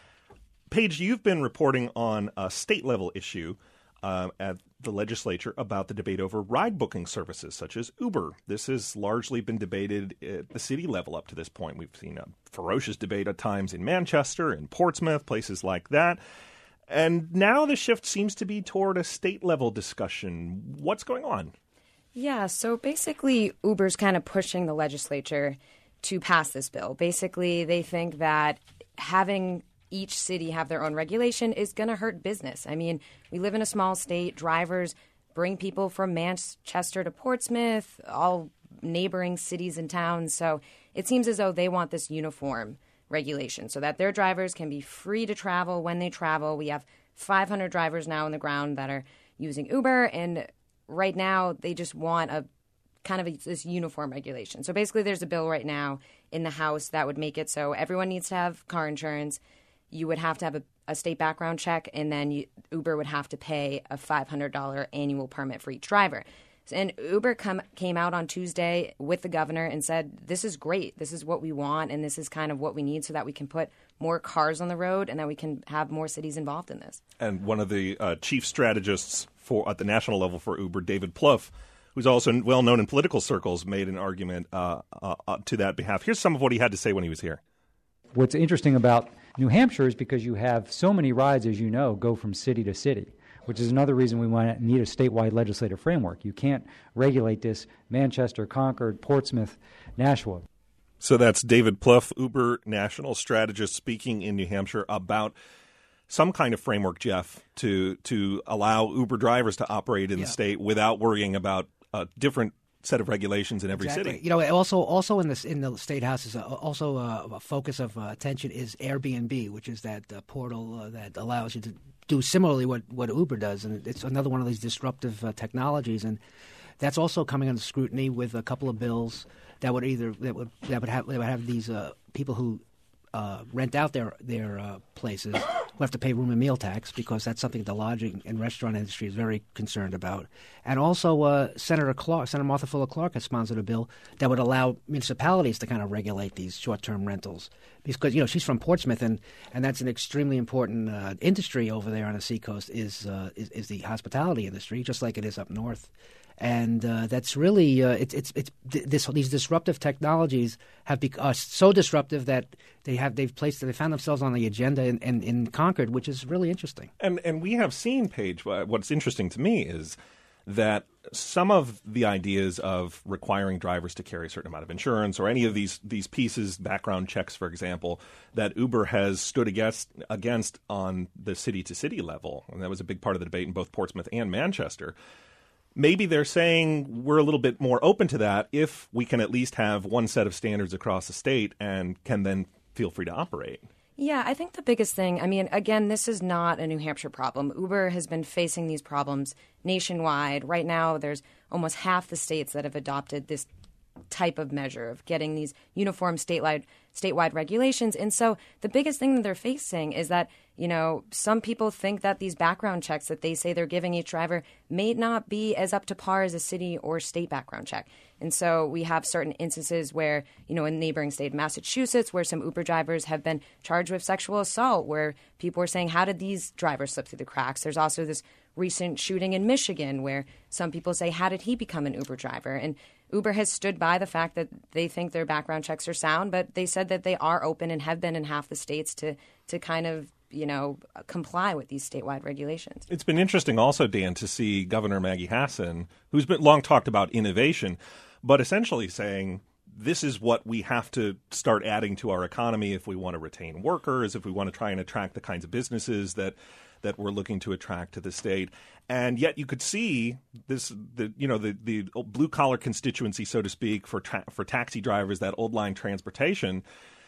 Paige, you've been reporting on a state-level issue uh, at the legislature about the debate over ride booking services such as Uber. This has largely been debated at the city level up to this point. We've seen a ferocious debate at times in Manchester, in Portsmouth, places like that. And now the shift seems to be toward a state-level discussion. What's going on? Yeah, so basically Uber's kind of pushing the legislature to pass this bill. Basically, they think that having each city have their own regulation is going to hurt business. I mean, we live in a small state. Drivers bring people from Manchester to Portsmouth, all neighboring cities and towns. So it seems as though they want this uniform regulation so that their drivers can be free to travel when they travel. We have five hundred drivers now on the ground that are using Uber, and right now they just want a kind of a, this uniform regulation. So basically there's a bill right now in the House that would make it so everyone needs to have car insurance. You would have to have a, a state background check, and then you, Uber would have to pay a five hundred dollars annual permit for each driver. And Uber come, came out on Tuesday with the governor and said, this is great. This is what we want, and this is kind of what we need so that we can put more cars on the road and that we can have more cities involved in this. And one of the uh, chief strategists for at the national level for Uber, David Plouffe, who's also well known in political circles, made an argument uh, uh, uh, to that behalf. Here's some of what he had to say when he was here. What's interesting about New Hampshire is because you have so many rides, as you know, go from city to city, which is another reason we want to need a statewide legislative framework. You can't regulate this Manchester, Concord, Portsmouth, Nashua. So that's David Plouffe, Uber national strategist, speaking in New Hampshire about some kind of framework, Jeff, to to allow Uber drivers to operate in yeah. the state without worrying about a different set of regulations in every exactly. city. You know, also also in this in the state house is a, also a, a focus of uh, attention is Airbnb, which is that uh, portal uh, that allows you to do similarly what, what Uber does, and it's another one of these disruptive uh, technologies, and that's also coming under scrutiny with a couple of bills that would either that would that would have that would have these uh, people who uh, rent out their their uh, places who have to pay room and meal tax because that's something the lodging and restaurant industry is very concerned about. And also, uh, Senator Clark, Senator Martha Fuller Clark has sponsored a bill that would allow municipalities to kind of regulate these short-term rentals because, you know, she's from Portsmouth, and, and that's an extremely important uh, industry over there on the seacoast is, uh, is is the hospitality industry, just like it is up north. And uh, that's really uh, it's it's it's this these disruptive technologies have become are so disruptive that they have they've placed they found themselves on the agenda in, in, in Concord, which is really interesting. And and we have seen, Paige. What's interesting to me is that some of the ideas of requiring drivers to carry a certain amount of insurance or any of these these pieces, background checks, for example, that Uber has stood against against on the city to city level, and that was a big part of the debate in both Portsmouth and Manchester. Maybe they're saying we're a little bit more open to that if we can at least have one set of standards across the state and can then feel free to operate. Yeah, I think the biggest thing, I mean, again, this is not a New Hampshire problem. Uber has been facing these problems nationwide. Right now, there's almost half the states that have adopted this type of measure of getting these uniform statewide statewide regulations. And so the biggest thing that they're facing is that, you know, some people think that these background checks that they say they're giving each driver may not be as up to par as a city or state background check. And so we have certain instances where, you know, in neighboring state of Massachusetts, where some Uber drivers have been charged with sexual assault, where people are saying, how did these drivers slip through the cracks? There's also this recent shooting in Michigan where some people say, how did he become an Uber driver? And Uber has stood by the fact that they think their background checks are sound, but they said that they are open and have been in half the states to to kind of, you know, comply with these statewide regulations. It's been interesting also, Dan, to see Governor Maggie Hassan, who's been long talked about innovation, but essentially saying this is what we have to start adding to our economy if we want to retain workers, if we want to try and attract the kinds of businesses that that we're looking to attract to the state. And yet you could see this, the you know, the, the blue collar constituency, so to speak, for tra- for taxi drivers, that old line transportation,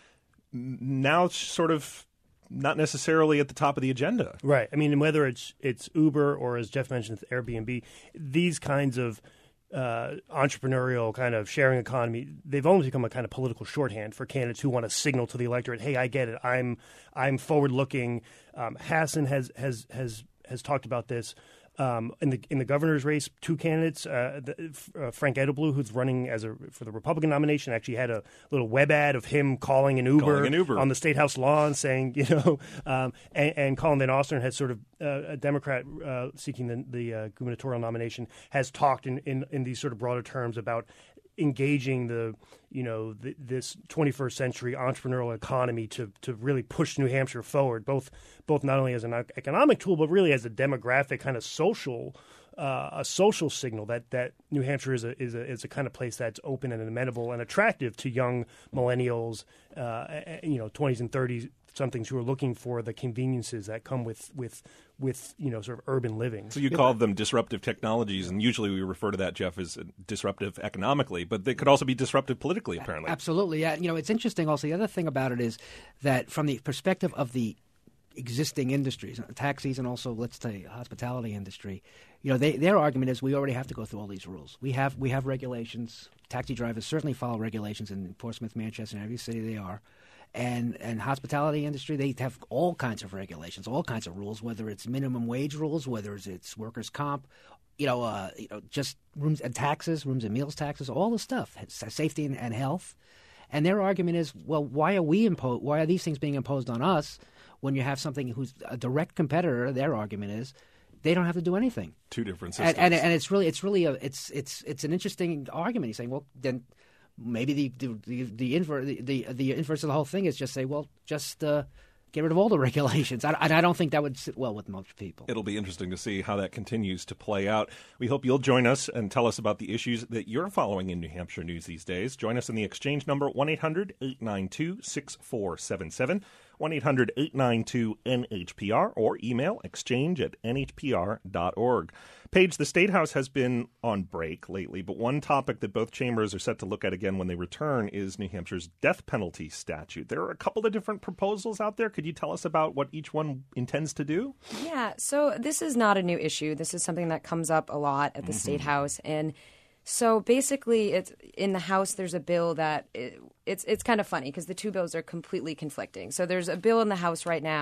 now sort of not necessarily at the top of the agenda. Right. I mean, whether it's it's Uber or, as Jeff mentioned, Airbnb, these kinds of uh, entrepreneurial kind of sharing economy, they've almost become a kind of political shorthand for candidates who want to signal to the electorate, hey, I get it. I'm I'm forward looking. Um, Hassan has has has has talked about this. Um, in the in the governor's race, two candidates, uh, the, uh, Frank Edelblut, who's running as a for the Republican nomination, actually had a little web ad of him calling an Uber, calling an Uber. on the State House lawn, saying, you know, um, and, and Colin Van Osten has sort of uh, a Democrat uh, seeking the, the uh, gubernatorial nomination, has talked in, in, in these sort of broader terms about engaging the, you know, the, this twenty-first century entrepreneurial economy to to really push New Hampshire forward, both both not only as an economic tool, but really as a demographic kind of social uh, a social signal that, that New Hampshire is a is a is a kind of place that's open and amenable and attractive to young millennials, uh, you know, twenties and thirties somethings who are looking for the conveniences that come with with with you know sort of urban living. So you call them disruptive technologies, and usually we refer to that, Jeff, as disruptive economically, but they could also be disruptive politically, apparently. Absolutely. Yeah. You know, it's interesting also. The other thing about it is that from the perspective of the existing industries, taxis and also, let's say, hospitality industry, you know, they, their argument is we already have to go through all these rules. We have we have regulations. Taxi drivers certainly follow regulations in Portsmouth, Manchester, and every city they are. And and hospitality industry, they have all kinds of regulations, all kinds of rules, whether it's minimum wage rules, whether it's, it's workers' comp, you know, uh, you know, just rooms and taxes, rooms and meals taxes, all the stuff, safety and, and health. And their argument is, well, why are we impo- Why are these things being imposed on us when you have something who's a direct competitor? Their argument is they don't have to do anything. Two different systems, and, and, and it's really, it's really, a, it's it's it's an interesting argument. He's saying, well, then. Maybe the the the, the, inver- the the the inverse of the whole thing is just say, well, just uh, get rid of all the regulations. I, I don't think that would sit well with most people. It'll be interesting to see how that continues to play out. We hope you'll join us and tell us about the issues that you're following in New Hampshire news these days. Join us in the exchange number one eight hundred eight nine two six four seven seven, one eight hundred eight nine two N H P R, or email exchange at N H P R dot org. Paige, the State House has been on break lately, but one topic that both chambers are set to look at again when they return is New Hampshire's death penalty statute. There are a couple of different proposals out there. Could you tell us about what each one intends to do? Yeah, so this is not a new issue. This is something that comes up a lot at the Mm-hmm. State House. And so basically, it's in the House, there's a bill that it, it's it's kind of funny because the two bills are completely conflicting. So there's a bill in the House right now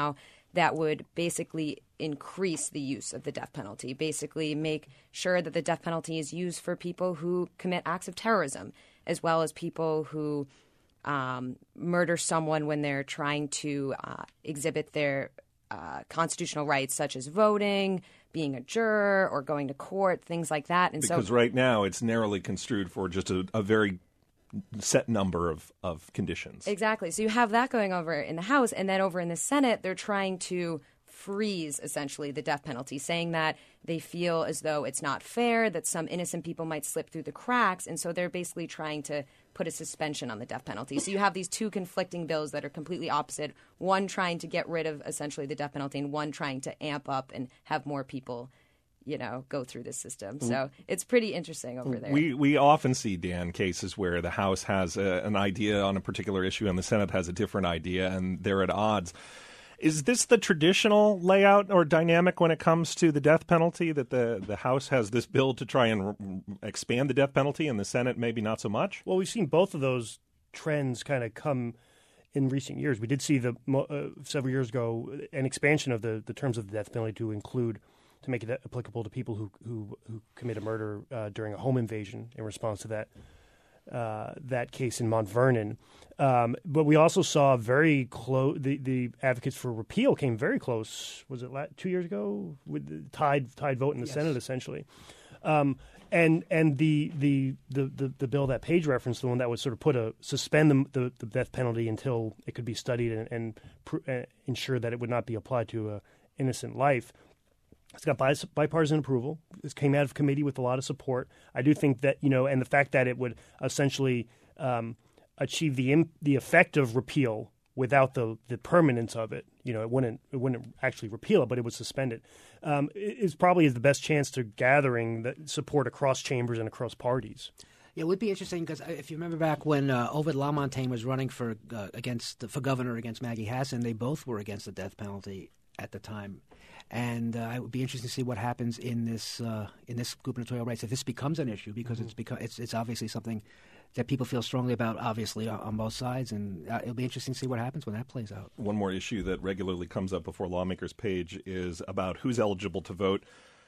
that would basically increase the use of the death penalty, basically make sure that the death penalty is used for people who commit acts of terrorism, as well as people who um, murder someone when they're trying to uh, exhibit their uh, constitutional rights, such as voting, being a juror, or going to court, things like that. And because so, right now it's narrowly construed for just a, a very set number of, of conditions. Exactly. So you have that going over in the House, and then over in the Senate, they're trying to freeze, essentially, the death penalty, saying that they feel as though it's not fair, that some innocent people might slip through the cracks, and so they're basically trying to put a suspension on the death penalty. So you have these two conflicting bills that are completely opposite, one trying to get rid of, essentially, the death penalty, and one trying to amp up and have more people you know, go through this system. So it's pretty interesting over there. We we often see, Dan, cases where the House has a, an idea on a particular issue and the Senate has a different idea, and they're at odds. Is this the traditional layout or dynamic when it comes to the death penalty, that the, the House has this bill to try and r- expand the death penalty and the Senate maybe not so much? Well, we've seen both of those trends kind of come in recent years. We did see the uh, several years ago an expansion of the, the terms of the death penalty to include to make it applicable to people who who, who commit a murder uh, during a home invasion in response to that uh, that case in Mount Vernon. Um, but we also saw very close. The, the advocates for repeal came very close. Was it la- two years ago with the tied tied vote in the yes. Senate essentially. Um, and and the, the the, the the bill that Page referenced, the one that would sort of put a suspend the the, the death penalty until it could be studied and, and pr- uh, ensure that it would not be applied to a innocent life. It's got bipartisan approval. This came out of committee with a lot of support. I do think that, you know, and the fact that it would essentially um, achieve the imp- the effect of repeal without the, the permanence of it, you know, it wouldn't it wouldn't actually repeal it, but it would suspend it, um, is probably is the best chance to gathering the support across chambers and across parties. Yeah, it would be interesting because if you remember back when uh, Ovid Lamontagne was running for uh, against for governor against Maggie Hassan, they both were against the death penalty at the time. And uh, it would be interesting to see what happens in this uh, in this gubernatorial race if this becomes an issue, because mm-hmm. it's become it's it's obviously something that people feel strongly about, obviously on, on both sides, and uh, it'll be interesting to see what happens when that plays out. One more issue that regularly comes up before lawmakers' page is about who's eligible to vote,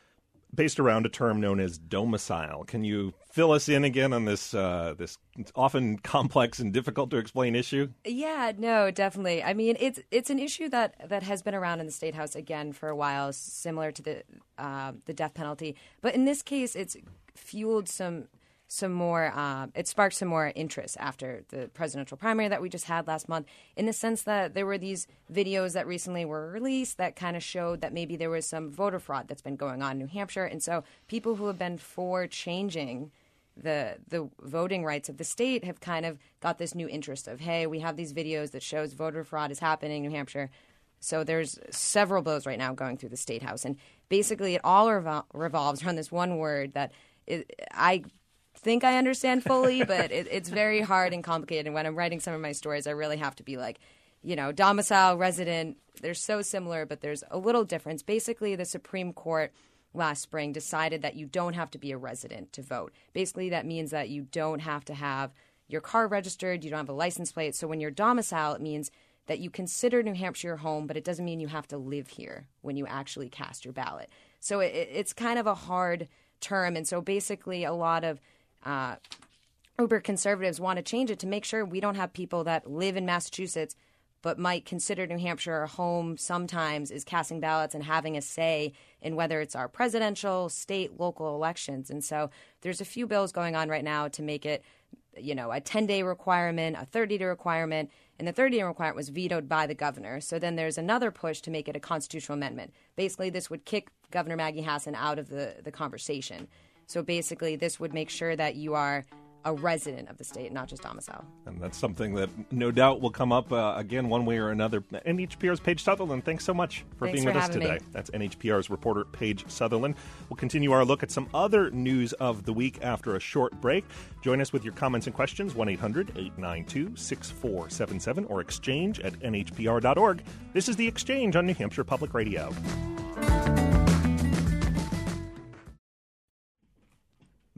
based around a term known as domicile. Can you fill us in again on this uh, this often complex and difficult to explain issue? Yeah, no, definitely. I mean, it's it's an issue that, that has been around in the State House again for a while, similar to the uh, the death penalty. But in this case, it's fueled some some more. Uh, it sparked some more interest after the presidential primary that we just had last month, in the sense that there were these videos that recently were released that kind of showed that maybe there was some voter fraud that's been going on in New Hampshire, and so people who have been for changing the the voting rights of the state have kind of got this new interest of, hey, we have these videos that shows voter fraud is happening in New Hampshire. So there's several bills right now going through the State House, and basically it all revol- revolves around this one word that it, I think I understand fully, but it, it's very hard and complicated. And when I'm writing some of my stories, I really have to be like, you know, domicile, resident, they're so similar, but there's a little difference. Basically, the Supreme Court last spring decided that you don't have to be a resident to vote. Basically, that means that you don't have to have your car registered, you don't have a license plate. So when you're domicile, it means that you consider New Hampshire your home, but it doesn't mean you have to live here when you actually cast your ballot. So it, it's kind of a hard term. And so basically a lot of uh, uber conservatives want to change it to make sure we don't have people that live in Massachusetts but might consider New Hampshire a home sometimes, is casting ballots and having a say in whether it's our presidential, state, local elections. And so there's a few bills going on right now to make it, you know, a ten-day requirement, a thirty-day requirement, and the thirty-day requirement was vetoed by the governor. So then there's another push to make it a constitutional amendment. Basically, this would kick Governor Maggie Hassan out of the, the conversation. So basically, this would make sure that you are a resident of the state, not just domicile. And that's something that no doubt will come up uh, again one way or another. N H P R's Paige Sutherland, thanks so much for thanks being for with us today. Me. That's N H P R's reporter Paige Sutherland. We'll continue our look at some other news of the week after a short break. Join us with your comments and questions, one eight hundred eight nine two six four seven seven or exchange at N H P R dot org. This is The Exchange on New Hampshire Public Radio.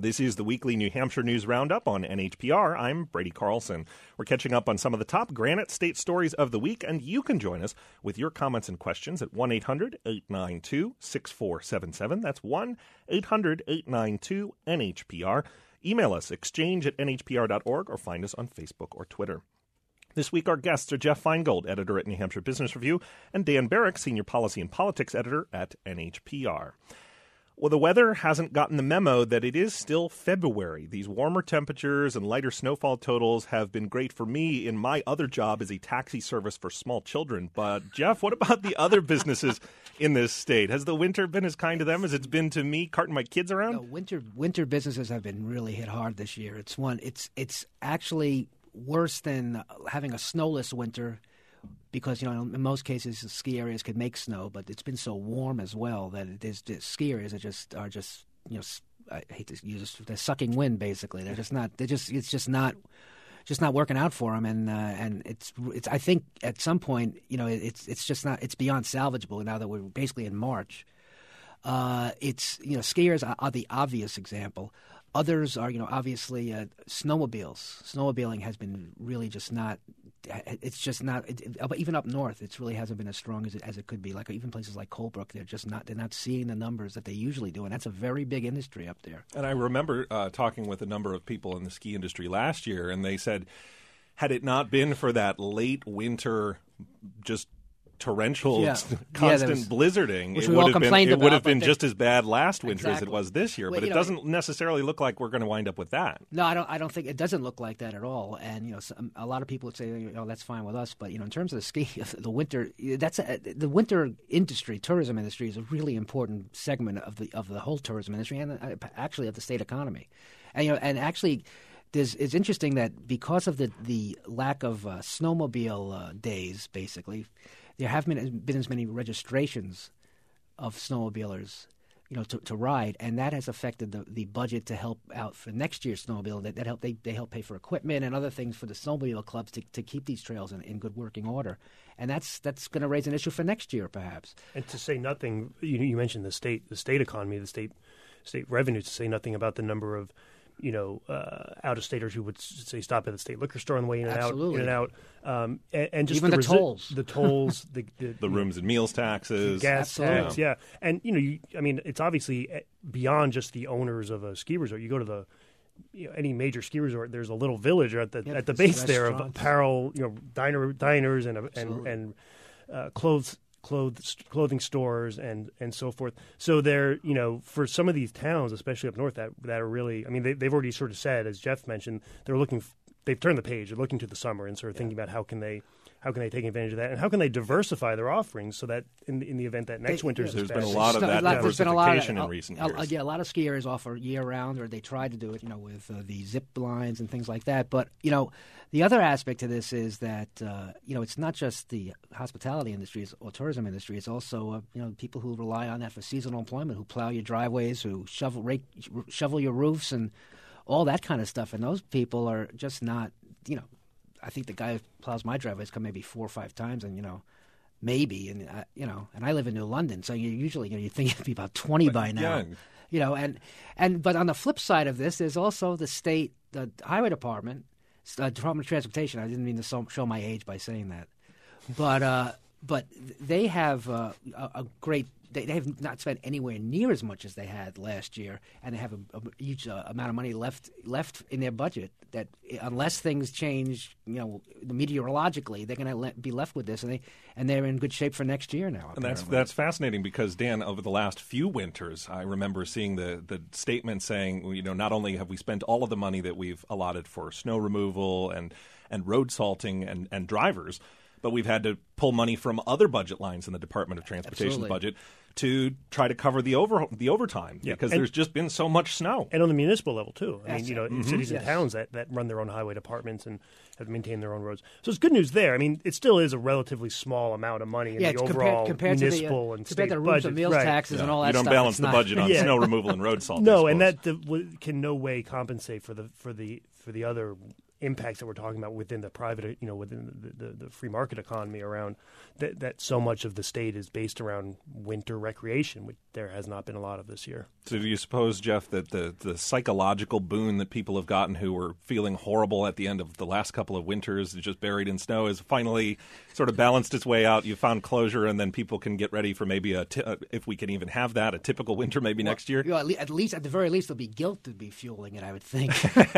This is the weekly New Hampshire News Roundup on N H P R. I'm Brady Carlson. We're catching up on some of the top Granite State stories of the week, and you can join us with your comments and questions at one eight hundred eight nine two six four seven seven. That's one eight hundred eight nine two N H P R. Email us, exchange at N H P R dot org, or find us on Facebook or Twitter. This week, our guests are Jeff Feingold, editor at New Hampshire Business Review, and Dan Barrick, senior policy and politics editor at N H P R. Well, the weather hasn't gotten the memo that it is still February. These warmer temperatures and lighter snowfall totals have been great for me in my other job as a taxi service for small children. But, Jeff, what about the other businesses in this state? Has the winter been as kind to them as it's been to me carting my kids around? No, winter winter businesses have been really hit hard this year. It's one. It's it's actually worse than having a snowless winter. Because, you know, in most cases, ski areas could make snow, but it's been so warm as well that it is just, ski areas are just, are just, you know, I hate to use this, they're sucking wind, basically. They're just not, they're just, it's just not, just not working out for them. And, uh, and it's, it's, I think at some point, you know, it's, it's just not, it's beyond salvageable now that we're basically in March. Uh, it's, you know, skiers are, are the obvious example. Others are, you know, obviously uh, snowmobiles. Snowmobiling has been really just not. It's just not. It, it, even up north, it really hasn't been as strong as it as it could be. Like even places like Colebrook, they're just not. They're not seeing the numbers that they usually do, and that's a very big industry up there. And I remember uh, talking with a number of people in the ski industry last year, and they said, had it not been for that late winter, just torrential, yeah. constant yeah, was, blizzarding, it would have been, it would have been they, just as bad last winter exactly. as it was this year. Well, but it know, doesn't necessarily look like we're going to wind up with that. No, I don't. I don't think it doesn't look like that at all. And you know, some, a lot of people would say, you know, that's fine with us. But you know, in terms of the ski, the winter, that's a, the winter industry, tourism industry, is a really important segment of the of the whole tourism industry and uh, actually of the state economy. And you know, and actually. There's, it's interesting that because of the, the lack of uh, snowmobile uh, days, basically, there haven't been, been as many registrations of snowmobilers, you know, to, to ride, and that has affected the, the budget to help out for next year's snowmobile. That, that help they, they help pay for equipment and other things for the snowmobile clubs to, to keep these trails in, in good working order, and that's that's going to raise an issue for next year, perhaps. And to say nothing, you, you mentioned the state, the state economy, the state state revenue. To say nothing about the number of you know, uh, out-of-staters who would say stop at the state liquor store on the way in and Absolutely. out, in and out, um, and, and just even the, the resi- tolls, the tolls, the the, the rooms and meals taxes, gas Absolutely. tax, yeah, and you know, you, I mean, it's obviously beyond just the owners of a ski resort. You go to the you know, any major ski resort, there's a little village at the yep, at the base there of restaurants. apparel, you know, diner diners and and Absolutely. and uh, clothes. Clothes, clothing stores and, and so forth. So they're, you know, for some of these towns, especially up north, that that are really, I mean, they, they've already sort of said, as Jeff mentioned, they're looking, they've turned the page, they're looking to the summer and sort of yeah. thinking about how can they, how can they take advantage of that, and how can they diversify their offerings so that in the, in the event that next they, winter's there's bad, been a lot of that there's been a lot of, diversification in recent a, years. A, yeah, a lot of ski areas offer year-round, or they try to do it, you know, with uh, the zip lines and things like that. But you know, the other aspect to this is that uh, you know, it's not just the hospitality industry or tourism industry. It's also uh, you know, people who rely on that for seasonal employment, who plow your driveways, who shovel rake, shovel your roofs, and all that kind of stuff. And those people are just not, you know. I think the guy who plows my driveway has come maybe four or five times, and you know, maybe, and uh, you know, and I live in New London, so you usually, you know, you think it'd be about twenty but, by now, yeah. you know, and and but on the flip side of this, there's also the state, the highway department, uh, Department of Transportation. I didn't mean to so, show my age by saying that, but uh, but they have uh, a, a great. They, they have not spent anywhere near as much as they had last year, and they have a, a huge uh, amount of money left left in their budget. That unless things change, you know, meteorologically, they're going to le- be left with this, and they and they're in good shape for next year now. Apparently. And that's that's fascinating because Dan, over the last few winters, I remember seeing the the statement saying, you know, not only have we spent all of the money that we've allotted for snow removal and and road salting and and drivers, but we've had to pull money from other budget lines in the Department of Transportation's Absolutely. budget to try to cover the over the overtime yeah. because and, there's just been so much snow. And on the municipal level, too. I That's mean, you know, it. in Mm-hmm. cities yes. and towns that, that run their own highway departments and have maintained their own roads. So it's good news there. I mean, it still is a relatively small amount of money in yeah, the it's overall compared, compared municipal to the, uh, and compared state to budget. roofs and meals right. taxes yeah. and all that you don't stuff. balance it's the not. budget on Yeah. snow removal and road salt. No, and that the, can no way compensate for the for the for the other impacts that we're talking about within the private, you know, within the, the, the free market economy around that, that so much of the state is based around winter recreation, which there has not been a lot of this year. So do you suppose, Jeff, that the, the psychological boon that people have gotten who were feeling horrible at the end of the last couple of winters, just buried in snow, has finally sort of balanced its way out? You found closure, and then people can get ready for maybe, a t- if we can even have that, a typical winter maybe well, next year? You know, at, le- at least, at the very least, there'll be guilt to be fueling it, I would think.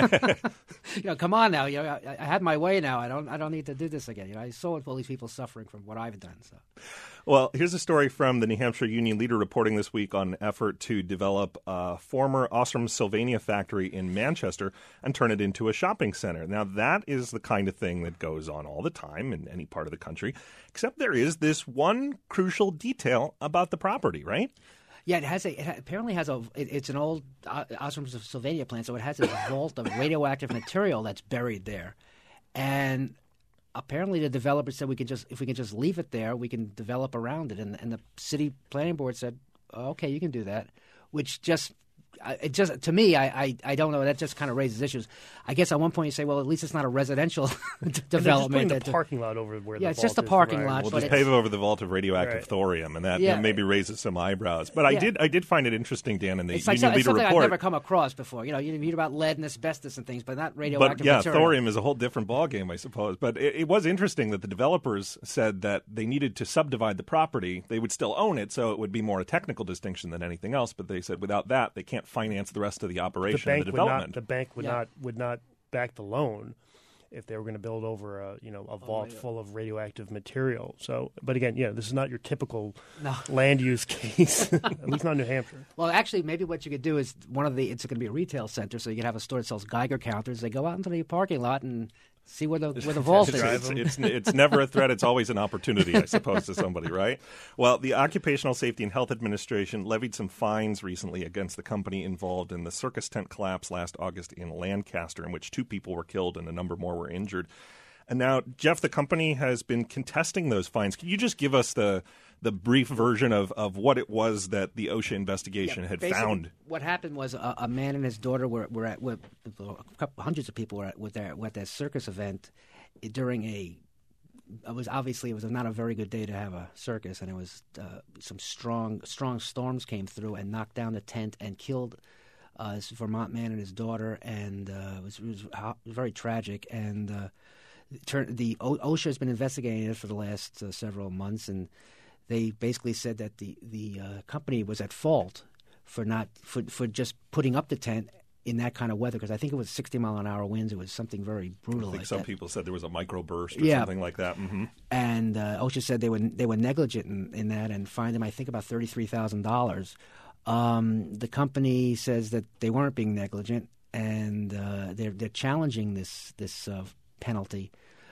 You know, come on now. You know, I, I had my way now. I don't I don't need to do this again. You know, I saw all these people suffering from what I've done. So, well, here's a story from the New Hampshire Union Leader reporting this week on an effort to develop a former Osram Sylvania factory in Manchester and turn it into a shopping center. Now, that is the kind of thing that goes on all the time in any part of the country, except there is this one crucial detail about the property, right? Yeah, it has a. It apparently has a. It, it's an old uh, Osram Sylvania plant, so it has a vault of radioactive material that's buried there, and apparently the developer said we could just if we can just leave it there, we can develop around it, and and the city planning board said, okay, you can do that, which just. It just to me, I, I, I don't know. That just kind of raises issues. I guess at one point you say, well, at least it's not a residential development. Just the parking lot over where yeah, the it's vault just a is, parking right? lot. We'll but just pave over the vault of radioactive right. thorium, and that yeah. you know, maybe raises some eyebrows. But I yeah. did I did find it interesting, Dan, in the it's like Union so, it's Leader something report. I've never come across before. You know, you read about lead and asbestos and things, but not radioactive But yeah, material. thorium is a whole different ballgame, I suppose. But it, it was interesting that the developers said that they needed to subdivide the property. They would still own it, so it would be more a technical distinction than anything else. But they said without that, they can't finance the rest of the operation. The bank of the would development. not. The bank would Yeah. not would not back the loan if they were going to build over a you know a vault yeah. full of radioactive material. So, but again, yeah, this is not your typical No. land use case. At least not in New Hampshire. Well, actually, maybe what you could do is one of the. It's going to be a retail center, so you could have a store that sells Geiger counters. They go out into the parking lot and see where the where the vault it's, is. it's, it's, it's never a threat. It's always an opportunity, I suppose, to somebody, right? Well, the Occupational Safety and Health Administration levied some fines recently against the company involved in the circus tent collapse last August in Lancaster, in which two people were killed and a number more were injured. And now, Jeff, the company has been contesting those fines. Can you just give us the the brief version of, of what it was that the OSHA investigation Yeah, had basically, found? What happened was a, a man and his daughter were, were at were, a couple hundreds of people were at with their with their circus event during a. It was obviously it was not a very good day to have a circus, and it was uh, some strong strong storms came through and knocked down the tent and killed uh, this Vermont man and his daughter, and uh, it was, it was very tragic. And uh, the OSHA has been investigating it for the last uh, several months, and they basically said that the the uh, company was at fault for not for for just putting up the tent in that kind of weather, because I think it was sixty mile an hour winds. It was something very brutal. I think like some that. people said there was a microburst or Yeah. something like that. Mm-hmm. And uh, OSHA said they were they were negligent in, in that and fined them, I think, about thirty three thousand dollars. Um, the company says that they weren't being negligent, and uh, they're they're challenging this this uh, penalty.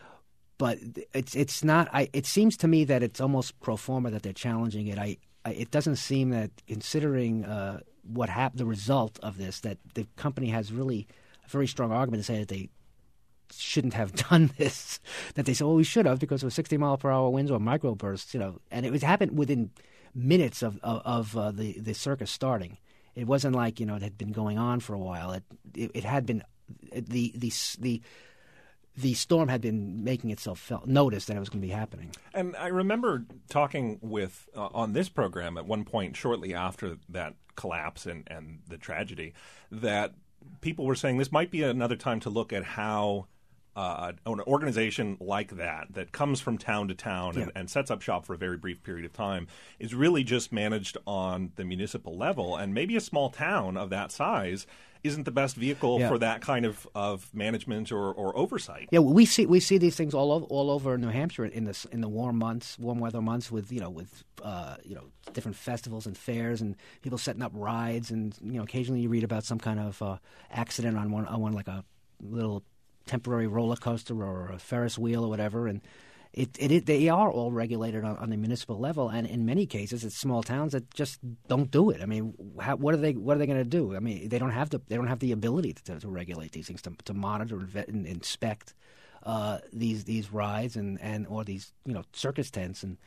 But it's it's not. I, it seems to me that it's almost pro forma that they're challenging it. I, I it doesn't seem that, considering uh, what hap- the result of this, that the company has really a very strong argument to say that they shouldn't have done this. That they said, well, we should have, because it was sixty mile per hour winds or microbursts, you know. And it was happened within minutes of of, of uh, the the circus starting. It wasn't like, you know, it had been going on for a while. It it, it had been the the the. The storm had been making itself felt, noticed that it was going to be happening. And I remember talking with, uh, on this program at one point shortly after that collapse and, and the tragedy, that people were saying this might be another time to look at how uh, an organization like that, that comes from town to town Yeah. and, and sets up shop for a very brief period of time, is really just managed on the municipal level. And maybe a small town of that size isn't the best vehicle Yeah. for that kind of, of management or, or oversight. Yeah, we see we see these things all over all over New Hampshire in the in the warm months, warm weather months, with you know with uh, you know different festivals and fairs and people setting up rides, and you know occasionally you read about some kind of uh, accident on one on one like a little temporary roller coaster or a Ferris wheel or whatever, and it, it, it they are all regulated on, on the municipal level, and in many cases it's small towns that just don't do it. I mean, how, what are they what are they going to do? I mean, they don't have the they don't have the ability to, to regulate these things, to, to monitor and, vet and inspect uh, these these rides and, and or these you know circus tents. And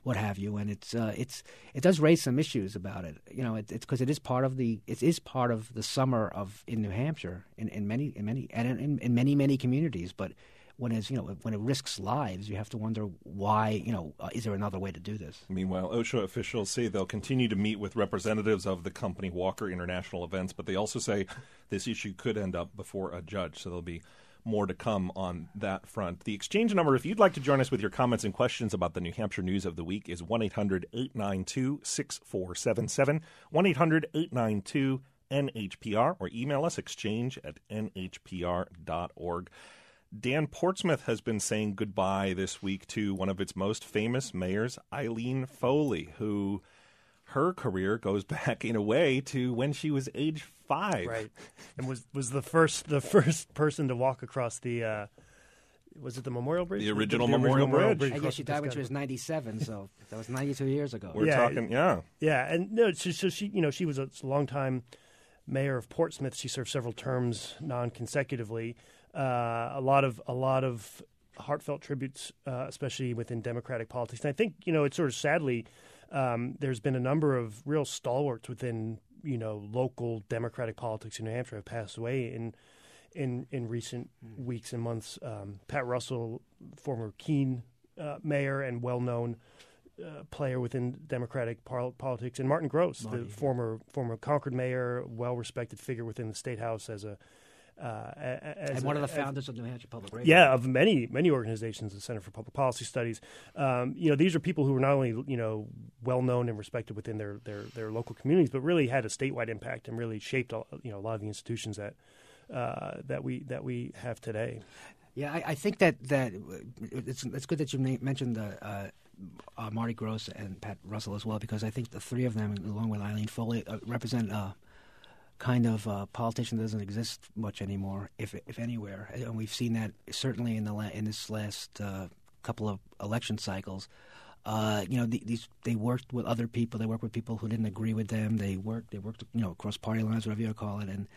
what have you. And it's uh, it's it does raise some issues about it. You know, it, it's because it is part of the it is part of the summer of in New Hampshire in, in many in many and in, in many many communities. But when it's you know when it risks lives, you have to wonder why. You know, uh, is there another way to do this? Meanwhile, OSHA officials say they'll continue to meet with representatives of the company Walker International Events, but they also say this issue could end up before a judge. So there'll be more to come on that front. The exchange number, if you'd like to join us with your comments and questions about the New Hampshire news of the week, is one eight hundred eight nine two six four seven seven, one eight hundred eight nine two N H P R, or email us exchange at N H P R dot org. Dan, Portsmouth has been saying goodbye this week to one of its most famous mayors, Eileen Foley, who her career goes back in a way to when she was age five, right? And was was the first the first person to walk across the uh, was it the Memorial Bridge? The original the, the Memorial, original Bridge. Bridge. I guess she died when she was ninety-seven, so that was ninety-two years ago. We're yeah, talking, yeah, yeah, and no, so, so she you know she was a, a long time mayor of Portsmouth. She served several terms non-consecutively. Uh, a lot of a lot of heartfelt tributes, uh, especially within Democratic politics. And I think you know it's sort of sadly. Um, there's been a number of real stalwarts within, you know, local Democratic politics in New Hampshire have passed away in in, in recent mm. weeks and months. Um, Pat Russell, former Keene uh, mayor and well-known uh, player within Democratic par- politics, and Martin Gross, Marty, the yeah. former former Concord mayor, well-respected figure within the State House as a Uh, as and one a, of the founders as, of New Hampshire Public Radio. Yeah, of many many organizations, the Center for Public Policy Studies. Um, you know, these are people who were not only you know well known and respected within their, their, their local communities, but really had a statewide impact and really shaped you know a lot of the institutions that uh, that we that we have today. Yeah, I, I think that that it's it's good that you mentioned the. Uh, uh, Marty Gross and Pat Russell as well, because I think the three of them, along with Eileen Foley, uh, represent. Uh, kind of uh, politician that doesn't exist much anymore, if if anywhere. And we've seen that certainly in the la- in this last uh, couple of election cycles. Uh, you know, the, these they worked with other people. They worked with people who didn't agree with them. They worked they worked you know across party lines, whatever you want to call it, and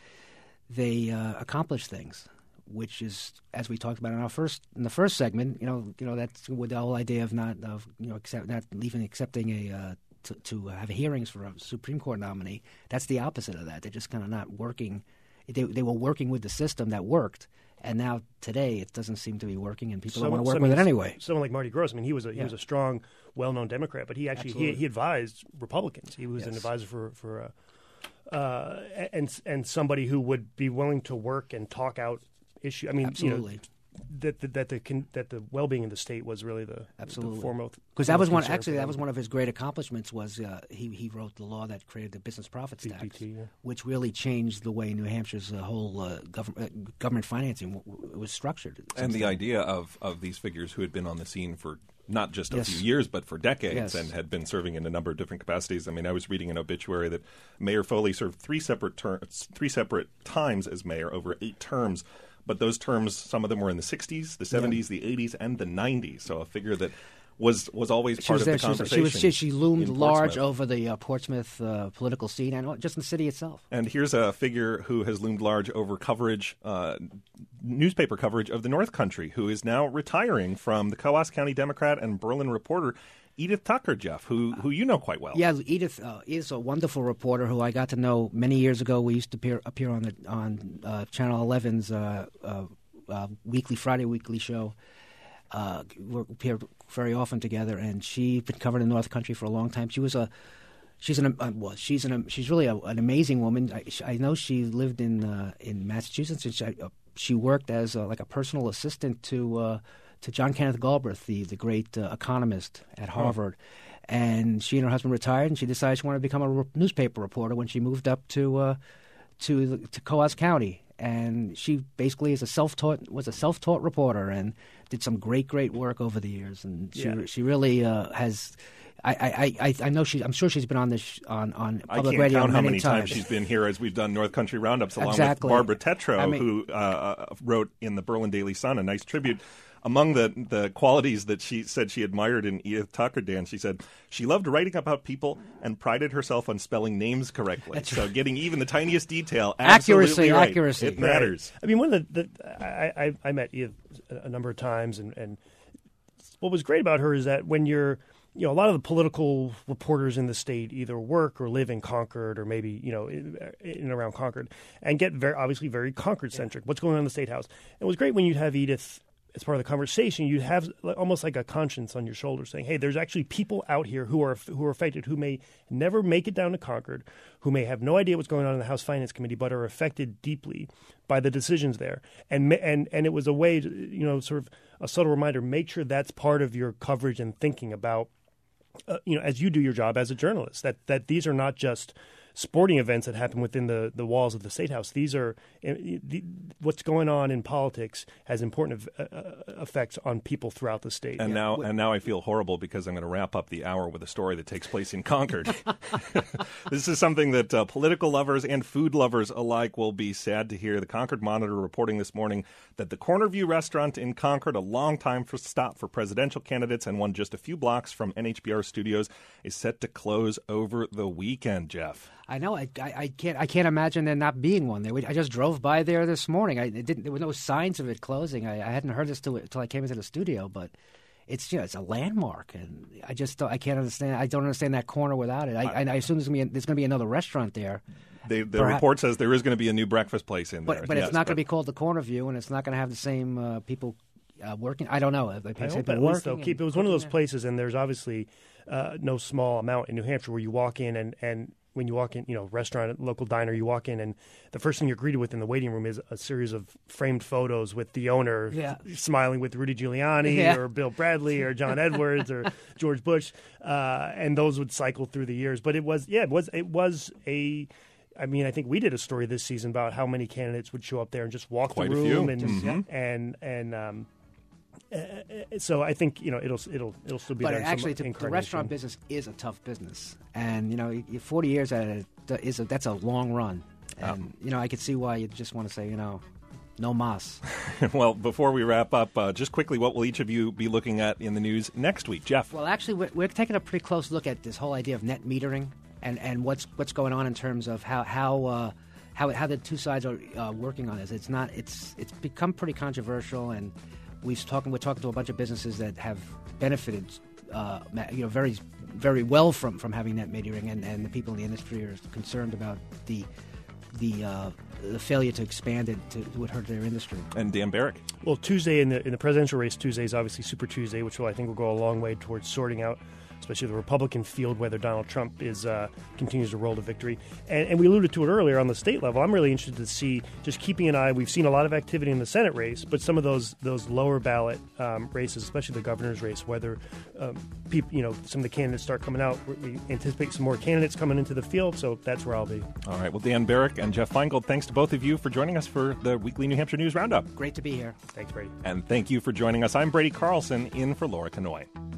they uh, accomplished things. Which is, as we talked about in our first in the first segment, you know, you know that's with the whole idea of not of you know accept, not even accepting a. Uh, To, to have hearings for a Supreme Court nominee. That's the opposite of that. They're just kind of not working. They, they were working with the system that worked, and now today it doesn't seem to be working, and people someone, don't want to work with it anyway. Someone like Marty Gross, I mean, he was a, he yeah. was a strong, well-known Democrat, but he actually he, he advised Republicans. He was yes. an advisor for for uh, uh, and and somebody who would be willing to work and talk out issue. I mean, absolutely. You know, that the, that the that the well-being of the state was really the, absolutely. the foremost. Because that was one actually that was one of his great accomplishments was uh, he he wrote the law that created the business profits tax, B P T, yeah. which really changed the way New Hampshire's uh, whole uh, government uh, government financing w- w- was structured. And the idea of of these figures who had been on the scene for not just a yes. few years, but for decades, yes. and had been serving in a number of different capacities. I mean, I was reading an obituary that Mayor Foley served three separate ter- three separate times as mayor over eight terms. But those terms, some of them were in the sixties, the seventies, yeah. the eighties, and the nineties. So a figure that was was always she part was of there, the she was, conversation. She, was, she, she loomed large Portsmouth. over the uh, Portsmouth uh, political scene and just in the city itself. And here's a figure who has loomed large over coverage, uh, newspaper coverage of the North Country, who is now retiring from the Coos County Democrat and Berlin Reporter, Edith Tucker, Jeff, who who you know quite well. Yeah, Edith uh, is a wonderful reporter who I got to know many years ago. We used to appear, appear on the on uh, Channel eleven's uh, uh, uh, weekly Friday weekly show. Uh, we appeared very often together, and she's been covering the North Country for a long time. She was a she's an uh, well, she's an she's really a, an amazing woman. I, I know she lived in uh, in Massachusetts, and she, uh, she worked as uh, like a personal assistant to. Uh, to John Kenneth Galbraith, the, the great uh, economist at Harvard. Oh. And she and her husband retired, and she decided she wanted to become a re- newspaper reporter when she moved up to uh, to to Coos County. And she basically is a self-taught was a self-taught reporter and did some great, great work over the years. And she yeah. she really uh, has. I, I, I, I know she. I'm sure she's been on this on on public I can't radio count how many many times. times she's been here as we've done North Country Roundups along exactly. with Barbara Tetro, I mean, who uh, wrote in the Berlin Daily Sun a nice tribute. Among the, the qualities that she said she admired in Edith Tucker, Dan, she said she loved writing about people and prided herself on spelling names correctly. That's so right. getting even the tiniest detail, accuracy, absolutely right. accuracy, it matters. Right. I mean, one of the, the I, I I met Edith a number of times, and, and what was great about her is that when you're you know, a lot of the political reporters in the state either work or live in Concord or maybe, you know, in, in and around Concord and get very, obviously very Concord-centric. What's going on in the State House? And it was great when you'd have Edith as part of the conversation. You'd have almost like a conscience on your shoulders saying, hey, there's actually people out here who are who are affected, who may never make it down to Concord, who may have no idea what's going on in the House Finance Committee, but are affected deeply by the decisions there. And and and it was a way to, you know, sort of a subtle reminder, make sure that's part of your coverage and thinking about Uh, you know, as you do your job as a journalist, that, that these are not just sporting events that happen within the, the walls of the State House. These are uh, the, what's going on in politics has important uh, effects on people throughout the state. And yeah. now, and now I feel horrible because I'm going to wrap up the hour with a story that takes place in Concord. This is something that uh, political lovers and food lovers alike will be sad to hear. The Concord Monitor reporting this morning that the Corner View restaurant in Concord, a long time for stop for presidential candidates and one just a few blocks from N H B R studios, is set to close over the weekend. Jeff, I know. I, I, I can't. I can't imagine there not being one there. We, I just drove by there this morning. I it didn't. There were no signs of it closing. I, I hadn't heard this till until I came into the studio. But it's you know it's a landmark, and I just don't, I can't understand. I don't understand that corner without it. I, I, I assume there's going to be a, there's going to be another restaurant there. They, the Perhaps, report says there is going to be a new breakfast place in but, there. But yes, it's not but... going to be called the Corner View, and it's not going to have the same uh, people uh, working. I don't know. They I hope at least they'll keep. It was one of those there. places, and there's obviously uh, no small amount in New Hampshire where you walk in and and. When you walk in, you know, restaurant, local diner, you walk in, and the first thing you're greeted with in the waiting room is a series of framed photos with the owner yeah. smiling with Rudy Giuliani yeah. or Bill Bradley or John Edwards or George Bush, uh, and those would cycle through the years. But it was, yeah, it was, it was a. I mean, I think we did a story this season about how many candidates would show up there and just walk Quite the room a few. and Mm-hmm. and and. Um, Uh, so I think you know it'll it'll it'll still be but there. Actually, to, the restaurant business is a tough business, and you know, forty years at it is a, that's a long run, and um, you know, I could see why you just want to say, you know, no mas. Well, before we wrap up, uh, just quickly, what will each of you be looking at in the news next week, Jeff? Well, actually, we're, we're taking a pretty close look at this whole idea of net metering and, and what's what's going on in terms of how how. Uh, how, how the two sides are uh, working on this. It's not. It's it's become pretty controversial, and we've talking. We're talking to a bunch of businesses that have benefited, uh, you know, very very well from, from having net metering, and, and the people in the industry are concerned about the the uh, the failure to expand it to would hurt their industry. And Dan Barrick. Well, Tuesday in the in the presidential race, Tuesday is obviously Super Tuesday, which will I think will go a long way towards sorting out, especially the Republican field, whether Donald Trump is uh, continues to roll to victory. And, and we alluded to it earlier on the state level. I'm really interested to see, just keeping an eye. We've seen a lot of activity in the Senate race, but some of those those lower ballot um, races, especially the governor's race, whether um, people, you know, some of the candidates start coming out. We anticipate some more candidates coming into the field, so that's where I'll be. All right. Well, Dan Barrick and Jeff Feingold, thanks to both of you for joining us for the weekly New Hampshire News Roundup. Great to be here. Thanks, Brady. And thank you for joining us. I'm Brady Carlson, in for Laura Kanoy.